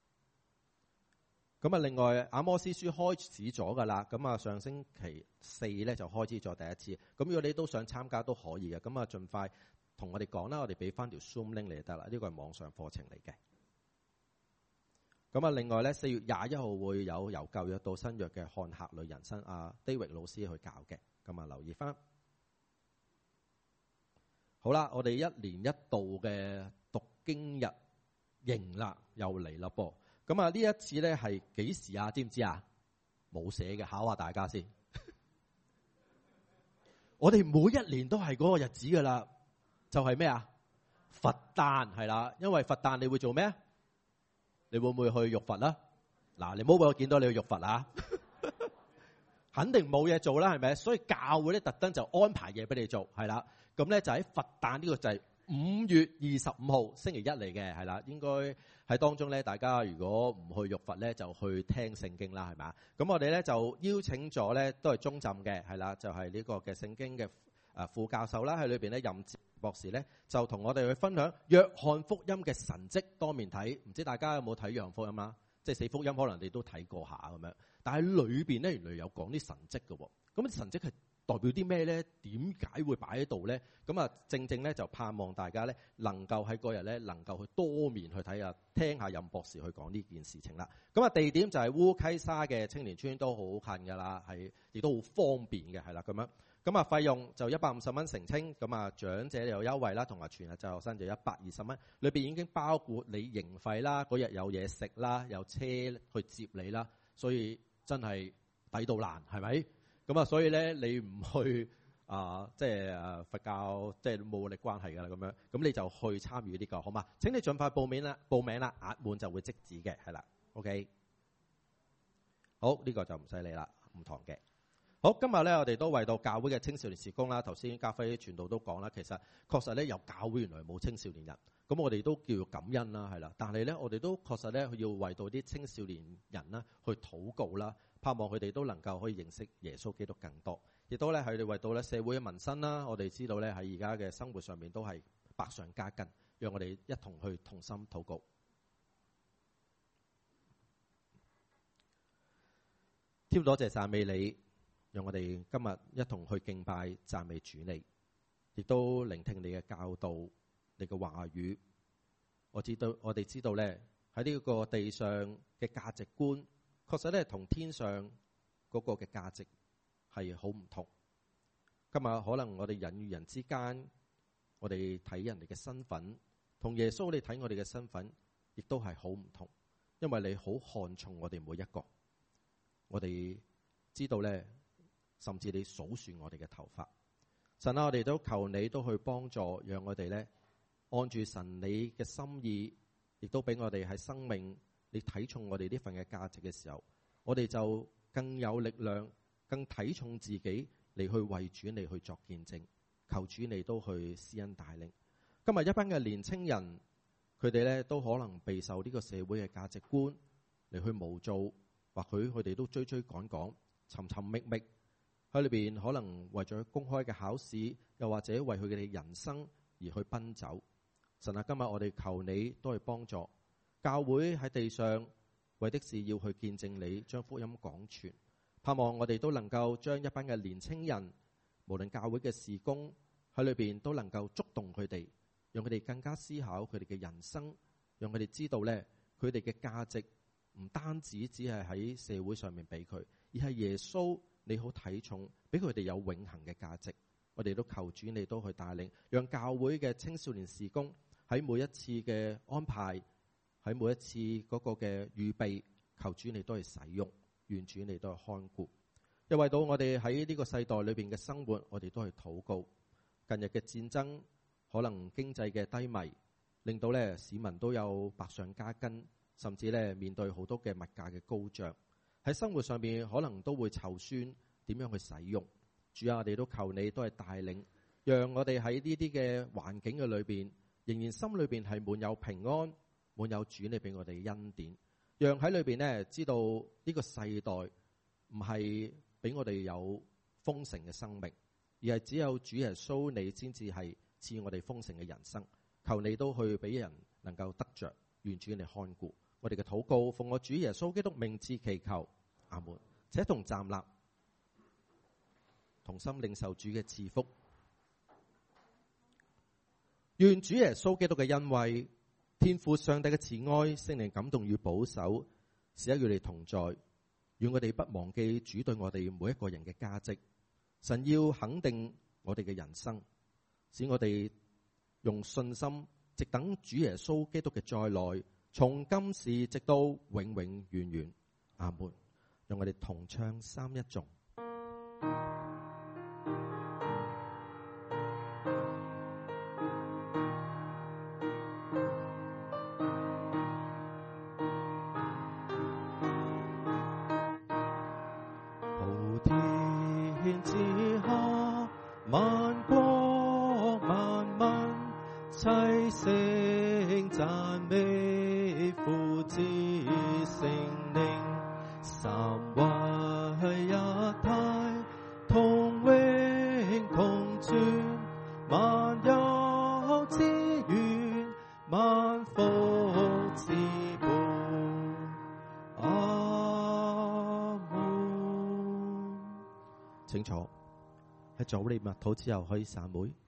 [SPEAKER 1] 咁啊，另外阿摩司書開始咗噶啦，咁啊上星期四咧就開始咗第一次。咁如果你都想參加都可以嘅，咁啊盡快同我哋講啦，我哋俾翻條 Zoom link 你就得啦。呢個係網上課程嚟嘅。咁啊，另外咧四月廿一號會有由舊約到新約嘅看客旅人生，阿 David 老師去教嘅，咁啊留意翻。好啦，我哋一年一度嘅讀經日迎啦，又嚟啦噃。咁啊，呢一次咧係幾時啊？知唔知啊？冇寫嘅，考下大家先。我哋每一年都係嗰個日子噶啦，就係咩啊？佛誕係啦，因為佛誕你會做咩啊？你會唔會去浴佛啦？嗱，你唔好俾我見到你去浴佛啊！肯定冇嘢做啦，係咪？所以教會咧特登就安排嘢俾你做，係啦。咁咧就喺佛誕呢個就係五月二十五號星期一嚟嘅，係啦。應該喺當中咧，大家如果唔去浴佛咧，就去聽聖經啦，係嘛？咁我哋咧就邀請咗咧都係中浸嘅，係啦，就係呢個嘅聖經嘅誒副教授啦，喺裏邊咧任志博士咧就同我哋去分享約翰福音嘅神蹟多面睇。唔知大家有冇睇約翰福音啊？即係四福音可能你都睇過下咁樣，但係裏邊咧原來有講啲神蹟嘅喎。咁啲神蹟係代表啲咩咧？點解會擺喺度咧？咁啊，正正咧就盼望大家咧能夠喺嗰日咧能夠去多面去睇下，聽下任博士去講呢件事情啦。咁啊，地點就係烏溪沙嘅青年村，都好近噶啦，係亦都好方便嘅，係啦咁樣。咁啊，費用就一百五十蚊成清，咁啊長者有優惠啦，同埋全日就學生就一百二十蚊，裏邊已經包括你營費啦，嗰日有嘢食啦，有車去接你啦，所以真係抵到爛，係咪？咁啊，所以咧你唔去啊，即係啊佛教即係冇力關係㗎啦，咁樣咁你就去參與呢個好嘛？請你盡快報名啦，報名啦，額滿就會即止嘅，係啦 ，OK。好，呢個就唔使理啦，唔堂嘅。好，今日咧我哋都為到教會嘅青少年事工啦。頭先家輝傳道都講啦，其實確實咧有教會原來冇青少年人，咁我哋都叫做感恩啦，係啦。但係咧我哋都確實咧要為到啲青少年人啦去禱告啦，盼望佢哋都能夠可以認識耶穌基督更多，亦都咧係哋為到咧社會嘅民生啦。我哋知道咧喺而家嘅生活上面都係百上加斤，讓我哋一同去同心禱告。天父多謝讚美你。讓我哋今日一同去敬拜讚美主你，亦都聆聽你嘅教導，你嘅話語。我知道我哋知道咧喺呢個地上嘅價值觀，確實咧同天上嗰個嘅價值係好唔同。今日可能我哋人與人之間，我哋睇人哋嘅身份，同耶穌你睇我哋嘅身份，亦都係好唔同。因為你好看重我哋每一個，我哋知道咧。甚至你數算我哋嘅頭髮，神啊，我哋都求你都去幫助，讓我哋咧按住神你嘅心意，亦都俾我哋喺生命你睇重我哋呢份嘅價值嘅時候，我哋就更有力量，更睇重自己嚟去為主你去作見證，求主你都去施恩帶領。今日一班嘅年青人，佢哋咧都可能備受呢個社會嘅價值觀嚟去無造，或許佢哋都追追趕趕，尋尋覓覓。喺裏邊可能為咗公開嘅考試，又或者為佢哋人生而去奔走。神啊，今日我哋求你都係幫助教會喺地上，為的是要去見證你，將福音廣傳。盼望我哋都能夠將一班嘅年青人，無論教會嘅事工喺裏邊都能夠觸動佢哋，讓佢哋更加思考佢哋嘅人生，讓佢哋知道咧佢哋嘅價值唔單止只係喺社會上面俾佢，而係耶穌。你好睇重，俾佢哋有永恆嘅價值。我哋都求主你都去帶領，讓教會嘅青少年事工喺每一次嘅安排，喺每一次嗰個嘅預備，求主你都係使用，願主你都係看顧。 又為到我哋喺呢個世代裏邊嘅生活，我哋都去禱告。近日嘅戰爭，可能經濟嘅低迷，令到咧市民都有百上加斤，甚至咧面對好多嘅物價嘅高漲，喺生活上面可能都會籌算點樣去使用。主啊，我哋都求你都係帶領，讓我哋喺呢啲嘅環境嘅裏邊，仍然心裏邊係滿有平安，滿有主你俾我哋恩典，讓喺裏邊呢知道呢個世代唔係俾我哋有豐盛嘅生命，而係只有主耶穌你先至係賜我哋豐盛嘅人生。求你都去俾人能夠得着，願主你看顧我哋嘅禱告，奉我主耶穌基督名字祈求，阿門。且同站立，同心領受主嘅賜福。願主耶穌基督嘅恩惠、天父上帝嘅慈愛、聖靈感動與保守，時刻與你同在。願我哋不忘記主對我哋每一個人嘅價值。神要肯定我哋嘅人生，使我哋用信心直等主耶穌基督嘅再來，從今時直到永永遠遠。阿門。讓我哋同唱三一頌。普天之下，萬國萬民，齊聲讚美父子聖靈，三位一體，同榮共存，萬有之源，萬福之本。阿門。請坐。喺做你默禱之後可以散會。